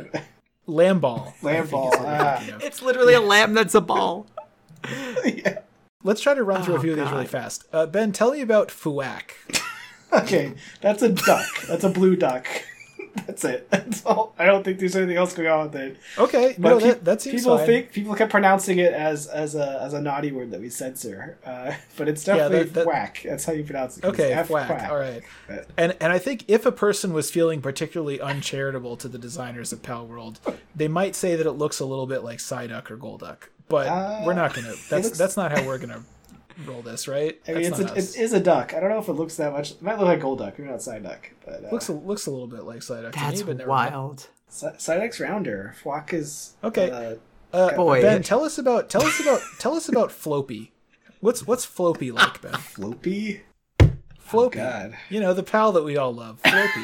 Lamball. Lamball. It's literally a lamb that's a ball. Yeah. Let's try to run through a few of these really fast. Ben, tell me about Fuak. Okay, that's a duck. That's a blue duck. That's it. That's all. I don't think there's anything else going on with it. Okay, but no, that seems fine. People kept pronouncing it as a naughty word that we censor, but it's definitely whack. That's how you pronounce it. Okay, whack. All right. And I think if a person was feeling particularly uncharitable to the designers of Pal World, they might say that it looks a little bit like Psyduck or Golduck, but we're not gonna. That's not how we're gonna roll this, right? I mean, it is a duck. I don't know if it looks that much. It might look like Golduck. Maybe not Psyduck, but looks a little bit like Psyduck. That's to me, but wild. Psyduck's rounder. Fwak is okay. Boy, Ben, tell us about Floppy. What's Floppy like, Ben? Floppy? Floppy. Oh, God. You know, the pal that we all love. Floppy.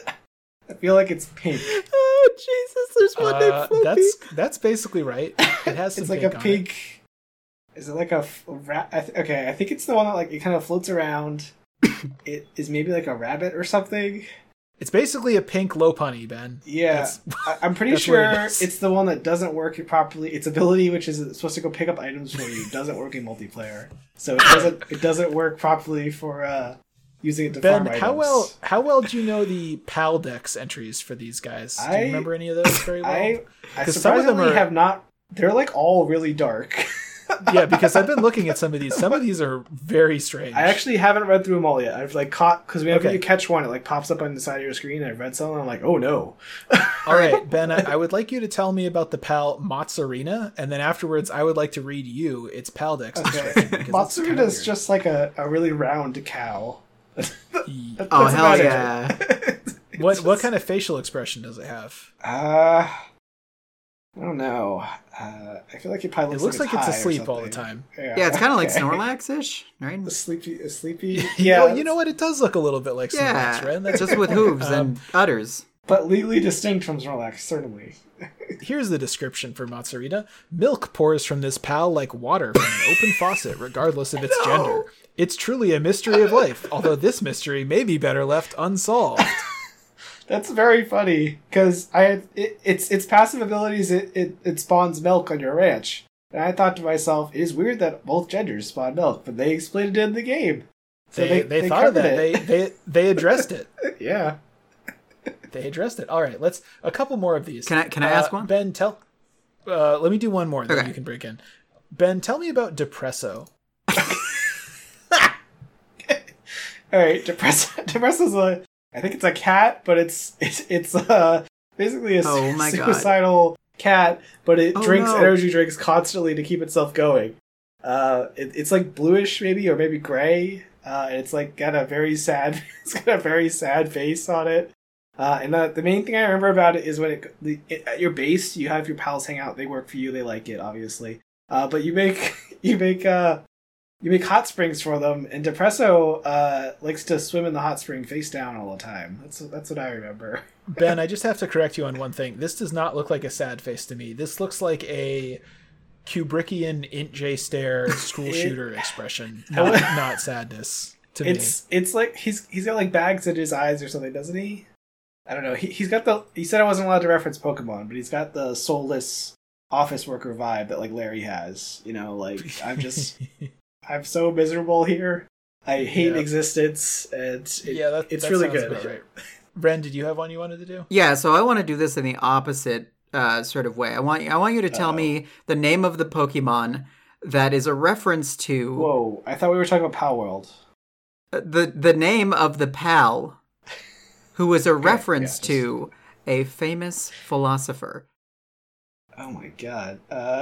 I feel like it's pink. Oh Jesus! There's one named Floppy. That's basically right. It has some it's like a pink. Is it like a okay, I think it's the one that like it kind of floats around. It is maybe like a rabbit or something. It's basically a pink Lopunny, Ben. Yeah, I'm pretty sure it's the one that doesn't work properly. Its ability, which is supposed to go pick up items for you, doesn't work in multiplayer. So it doesn't work properly for using it to farm items. Ben, how well do you know the PAL Dex entries for these guys? Do you remember any of those very well? I surprisingly have not. They're like all really dark. Yeah, because I've been looking at some of these. Some of these are very strange. I actually haven't read through them all yet. I've like caught because whenever you catch one, it like pops up on the side of your screen. And I've read some, and I'm like, oh no. All right, Ben, I would like you to tell me about the PAL Mozzarina, and then afterwards, I would like to read you its PAL Dex. Okay, Mozzarina is just like a really round cow. Oh hell yeah! What kind of facial expression does it have? I don't know. I feel like it probably looks like it's asleep all the time. Yeah, it's kind of like Snorlax-ish, right? A sleepy. Yeah, you know what? It does look a little bit like Snorlax, right? That's just with hooves and udders. But legally distinct from Snorlax, certainly. Here's the description for Mozzarina. Milk pours from this pal like water from an open faucet, regardless of its gender. It's truly a mystery of life, although this mystery may be better left unsolved. That's very funny because its passive abilities. It spawns milk on your ranch, and I thought to myself, it is weird that both genders spawn milk, but they explained it in the game. So they thought of that. They addressed it. Yeah, they addressed it. All right, let's a couple more of these. Can I ask one? Ben, let me do one more, then okay. You can break in. Ben, tell me about Depresso. All right, Depresso's I think it's a cat, but it's basically a suicidal cat, but it drinks energy drinks constantly to keep itself going. It's like bluish maybe, or maybe gray. And it's like got a very sad face on it. And the main thing I remember about it is when at your base you have your pals hang out. They work for you. They like it, obviously. But you make hot springs for them, and Depresso likes to swim in the hot spring face down all the time. That's what I remember. Ben, I just have to correct you on one thing. This does not look like a sad face to me. This looks like a Kubrickian int J stare school shooter expression, not sadness to me. It's like he's got like bags in his eyes or something, doesn't he? I don't know. He said I wasn't allowed to reference Pokemon, but he's got the soulless office worker vibe that like Larry has. You know, like I'm so miserable here. I hate existence, and it's really good. About right. Ren, did you have one you wanted to do? Yeah, so I want to do this in the opposite sort of way. I want you to tell me the name of the Pokemon that is a reference to. Whoa! I thought we were talking about Pal World. The name of the pal, who is a reference to a famous philosopher. Oh my god!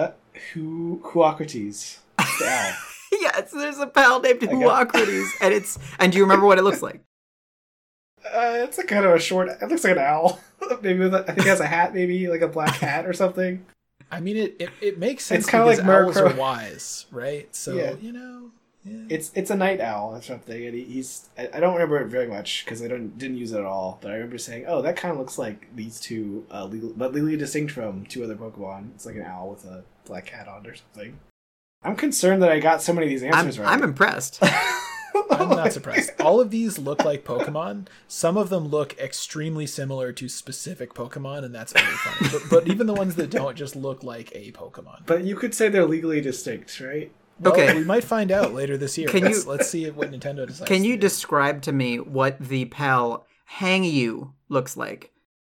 Huocrates, the owl. Yes, there's a pal named Huocrates, and do you remember what it looks like? It's a kind of a short. It looks like an owl. Maybe I think it has a hat, maybe like a black hat or something. I mean, it makes sense. It's kind of like owls are wise, right? So Yeah. It's a night owl or something, and he's. I don't remember it very much because I didn't use it at all. But I remember saying, "Oh, that kind of looks like these two, but legally distinct from two other Pokemon. It's like an owl with a black hat on or something." I'm concerned that I got so many of these answers right. I'm impressed. I'm not surprised. All of these look like Pokemon. Some of them look extremely similar to specific Pokemon, and that's very funny. But even the ones that don't just look like a Pokemon. But you could say they're legally distinct, right? Well, okay. We might find out later this year. Let's see what Nintendo decides. Can you describe to me what the pal Hangyu looks like?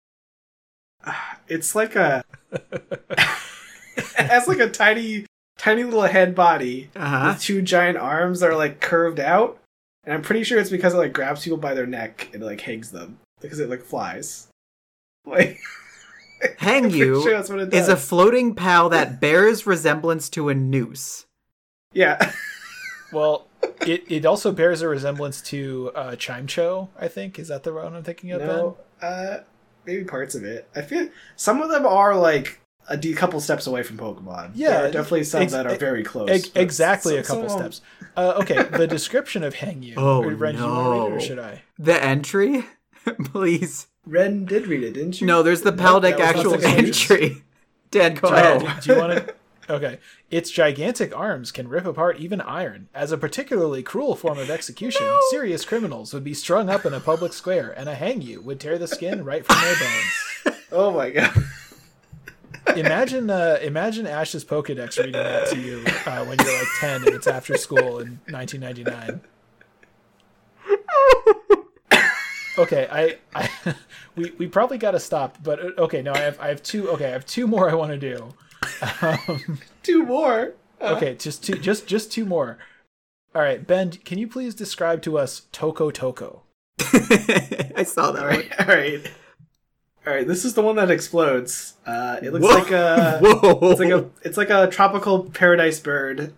It's like it has like a tiny little head body with two giant arms that are like curved out, and I'm pretty sure it's because it like grabs people by their neck and like hangs them because it like flies. Like Hangyu sure is a floating pal that bears resemblance to a noose. Yeah. Well, it also bears a resemblance to Chimecho, I think. Is that the one I'm thinking of? No, maybe parts of it. I feel some of them are like a couple steps away from Pokemon. Yeah, there are definitely some that are very close. Exactly, a couple steps. Okay, the description of Hangyu. Oh, Ren, do you want to read it, or should I? The entry? Please. Ren did read it, didn't you? No, there's the Paldeck actual entry. Dan, go ahead. Do you want to... Okay. Its gigantic arms can rip apart even iron. As a particularly cruel form of execution, serious criminals would be strung up in a public square, and a Hangyu would tear the skin right from their bones. Oh my god. Imagine Ash's Pokedex reading that to you when you're like 10 and it's after school in 1999. Okay, we probably got to stop, but okay, no, I have two more I want to do. Two more. Okay, just two more. All right, Ben, can you please describe to us Toko Toko? I saw that. All right. This is the one that explodes. It looks like a. Whoa. It's like a tropical paradise bird.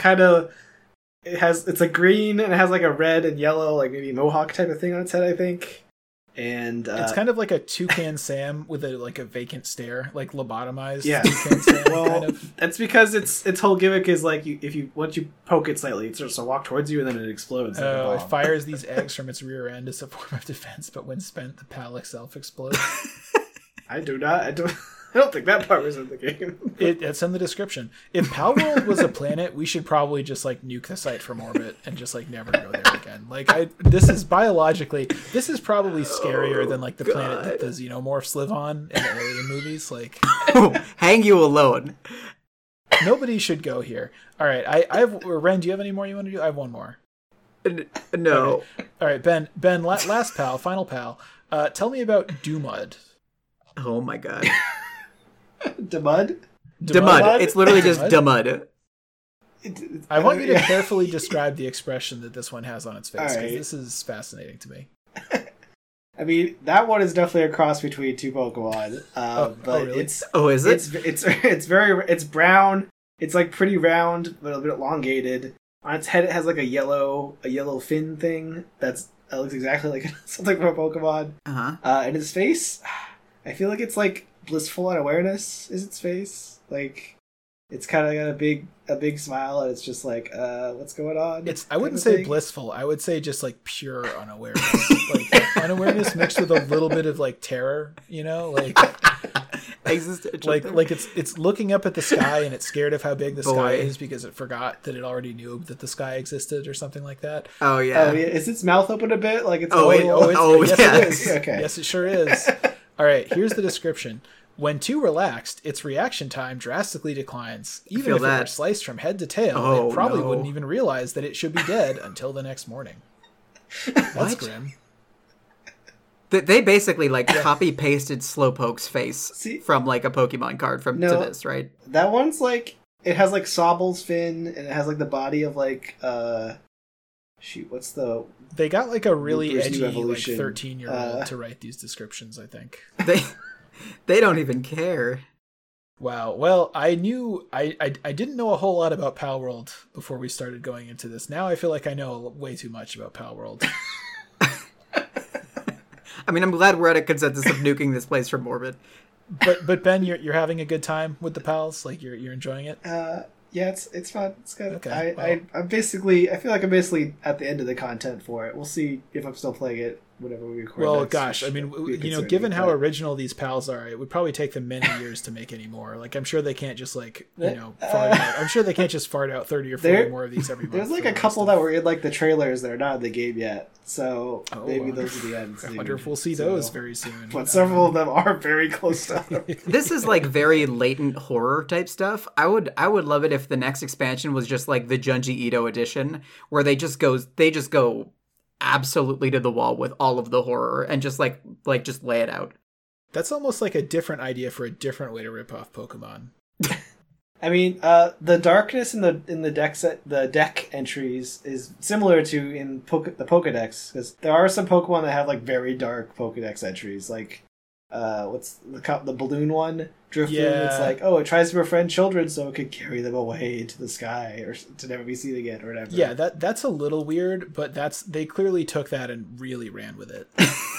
It's like green and it has like a red and yellow, like maybe mohawk type of thing on its head, I think. And it's kind of like a Toucan Sam with a vacant stare, like lobotomized. Yeah. Toucan Sam. Well, kind of. That's because its whole gimmick is like once you poke it slightly, it starts to walk towards you and then it explodes. Like a bomb. It fires these eggs from its rear end as a form of defense, but when spent, the pal itself explodes. I do not I don't think that part was in the game. It's in the description. If Palworld was a planet, we should probably just like nuke the site from orbit and just like never go there again. Like this is biologically, this is probably scarier than like the planet that the xenomorphs live on in the Alien movies. Like, hang you alone. Nobody should go here. All right, I have Ren. Do you have any more you want to do? I have one more. No. Okay. All right, Ben. Last pal, final pal. Tell me about Dumud. Oh my god. Demud? Demud. It's literally just Demud. I want you to carefully describe the expression that this one has on its face, because right. this is fascinating to me. I mean, that one is definitely a cross between two Pokemon. But really? it's is it? It's brown. It's like pretty round, but a bit elongated. On its head, it has like a yellow fin thing that looks exactly like something from a Pokemon. And its face, I feel like it's like blissful unawareness is its face. Like it's kind of got a big smile, and it's just like, what's going on? I wouldn't say blissful. I would say just like pure unawareness. Like unawareness mixed with a little bit of like terror, like like it's looking up at the sky and it's scared of how big the sky is because it forgot that it already knew that the sky existed or something like that. Oh yeah. Is its mouth open a bit? Like it's yes, yeah. It is. Okay. Yes, it sure is. All right, here's the description. When too relaxed, its reaction time drastically declines. Even if it were sliced from head to tail, it probably wouldn't even realize that it should be dead until the next morning. That's grim. They basically copy pasted Slowpoke's face from like a Pokemon card to this, right? That one's like it has like Sobble's fin, and it has like the body of like what's the? They got like a really edgy like 13-year-old to write these descriptions. I think they don't even care. Wow. Well, I didn't know a whole lot about Palworld before we started going into this. Now I feel like I know way too much about Palworld. I mean, I'm glad we're at a consensus of nuking this place from orbit. But Ben, you're having a good time with the pals? Like you're enjoying it? Yeah, it's fun. It's good. Okay, I feel like I'm basically at the end of the content for it. We'll see if I'm still playing it whenever we record. Well, next, gosh, I mean, given how original these pals are, it would probably take them many years to make any more. Like, I'm sure they can't just fart out. I'm sure they can't just fart out 30 or 40 more of these every month. There's like a couple that were in like the trailers that are not in the game yet. So maybe those are the ends. I wonder if we'll see those very soon. But several of them are very close to This is like very latent horror type stuff. I would love it if the next expansion was just like the Junji Ito edition, where they just go absolutely to the wall with all of the horror and just like just lay it out. That's almost like a different idea for a different way to rip off Pokemon. I mean, the darkness in the deck entries is similar to in the Pokedex, because there are some Pokemon that have like very dark Pokedex entries, like what's the balloon one, Drifloon. Yeah. It's like, it tries to befriend children so it could carry them away into the sky or to never be seen again or whatever. Yeah, that's a little weird, but they clearly took that and really ran with it.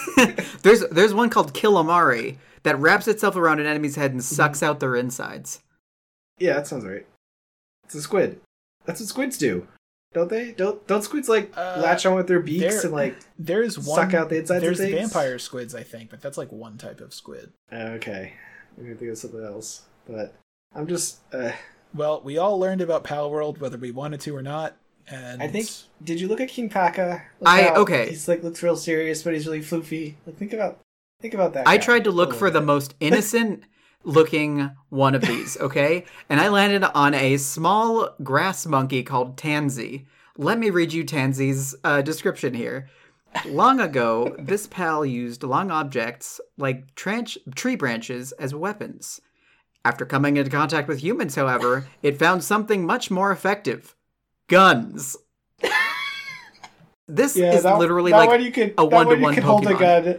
There's one called Kilomari that wraps itself around an enemy's head and sucks out their insides. Yeah, that sounds right. It's a squid. That's what squids do, don't they? Don't squids latch on with their beaks and suck out the insides of things? There's vampire squids, I think, but that's like one type of squid. Okay, I'm gonna think of something else. But I'm just. Well, we all learned about Palworld whether we wanted to or not, and I think. Did you look at King Paka? He's looks real serious, but he's really floofy. Think about that. I tried to look for the most innocent looking one of these, okay? And I landed on a small grass monkey called Tansy. Let me read you Tansy's description here. Long ago, this pal used long objects like tree branches as weapons. After coming into contact with humans, however, it found something much more effective. Guns. This is literally like a one-to-one Pokemon. Hold a gun.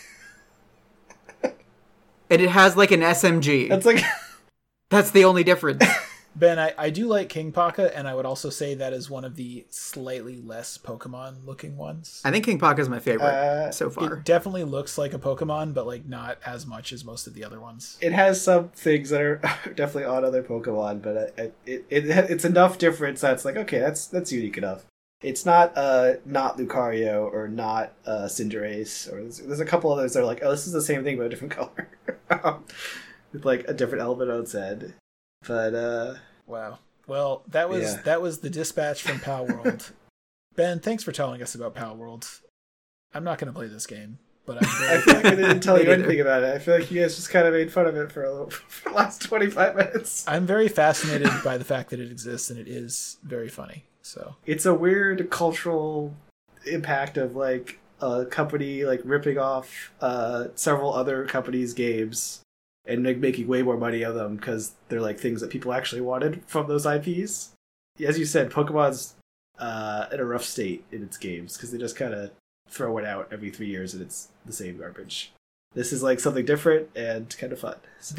And it has like an SMG. That's the only difference. Ben, I do like King Paka, and I would also say that is one of the slightly less Pokemon-looking ones. I think King Paka is my favorite so far. It definitely looks like a Pokemon, but like not as much as most of the other ones. It has some things that are definitely on other Pokemon, but it's enough difference that's like, okay, that's unique enough. It's not Lucario or not Cinderace, or there's a couple others that are like, oh, this is the same thing but a different color. with like a different element on its head. But wow. Well, that was the dispatch from Pal World. Ben, thanks for telling us about Pal World. I'm not going to play this game, but I feel like I didn't tell you anything about it. I feel like you guys just kind of made fun of it for the last 25 minutes. I'm very fascinated by the fact that it exists, and it is very funny. So it's a weird cultural impact of like a company like ripping off several other companies' games and making way more money of them because they're like things that people actually wanted from those IPs. As you said, Pokemon's in a rough state in its games because they just kind of throw it out every 3 years and it's the same garbage. This is like something different and kind of fun. So.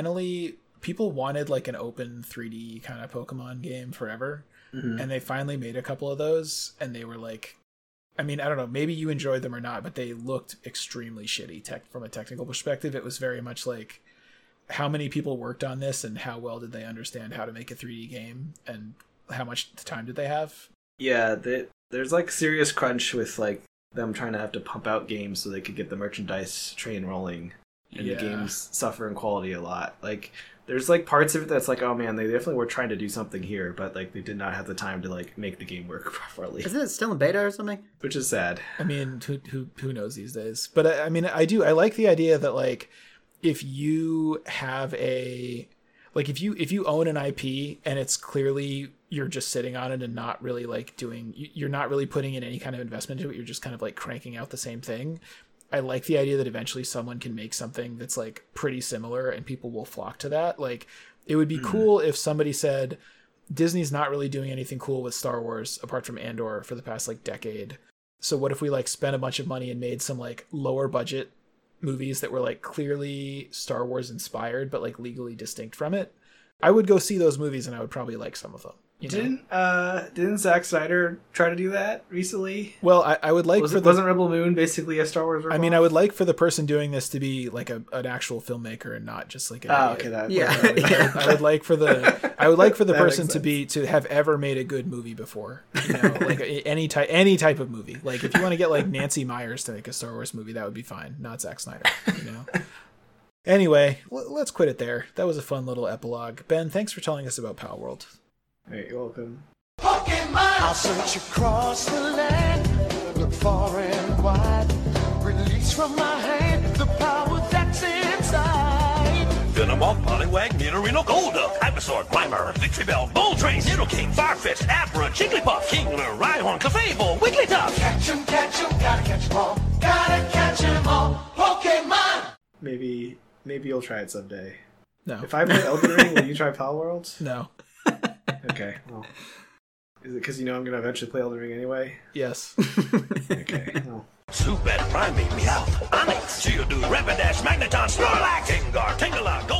People wanted like an open 3D kind of Pokemon game forever, and they finally made a couple of those, and they were like, I mean, I don't know, maybe you enjoyed them or not, but they looked extremely shitty from a technical perspective. It was very much like, how many people worked on this and how well did they understand how to make a 3D game and how much time did they have? Yeah, there's like serious crunch with like them trying to have to pump out games so they could get the merchandise train rolling, and the games suffer in quality a lot. Like there's like parts of it that's like, oh man, they definitely were trying to do something here, but like they did not have the time to like make the game work properly. Isn't it still in beta or something? Which is sad. I mean, who knows these days? But I mean, I like the idea that like if you have if you own an IP and it's clearly you're just sitting on it and not really like you're not really putting in any kind of investment into it, you're just kind of like cranking out the same thing. I like the idea that eventually someone can make something that's like pretty similar and people will flock to that. Like it would be cool if somebody said Disney's not really doing anything cool with Star Wars apart from Andor for the past like decade. So what if we like spent a bunch of money and made some like lower budget movies that were like clearly Star Wars inspired but like legally distinct from it? I would go see those movies and I would probably like some of them. Didn't Zack Snyder try to do that recently? Well, I would like wasn't Rebel Moon basically a Star Wars ripoff? I mean, I would like for the person doing this to be like an actual filmper and not just like I would like for the person to have ever made a good movie before. You know, like any type of movie. Like if you want to get like Nancy Meyers to make a Star Wars movie, that would be fine. Not Zack Snyder. You know. Anyway, let's quit it there. That was a fun little epilogue. Ben, thanks for telling us about Pal World. Hey, you're welcome. Pokemon! I'll search across the land, look far and wide, release from my hand the power that's inside. Venomoth, Poliwag, Nidorino, Golduck, Ivysaur, Grimer, Victreebel, Moltres, Nidoking, Farfetch'd, Abra, Jigglypuff, Kingler, Rhyhorn, Clefable, Wigglytuff. Catch 'em, gotta catch 'em all, gotta catch 'em all. Pokemon! Maybe you'll try it someday. No. If I play Elden Ring, will you try Pal World? No. Okay, well. Is it because you know I'm going to eventually play Elden Ring anyway? Yes. Okay, well. Zubat, Primeape, Meowth, Onix, Geodude, Rapidash, Magneton, Snorlax, Gengar, Tangela,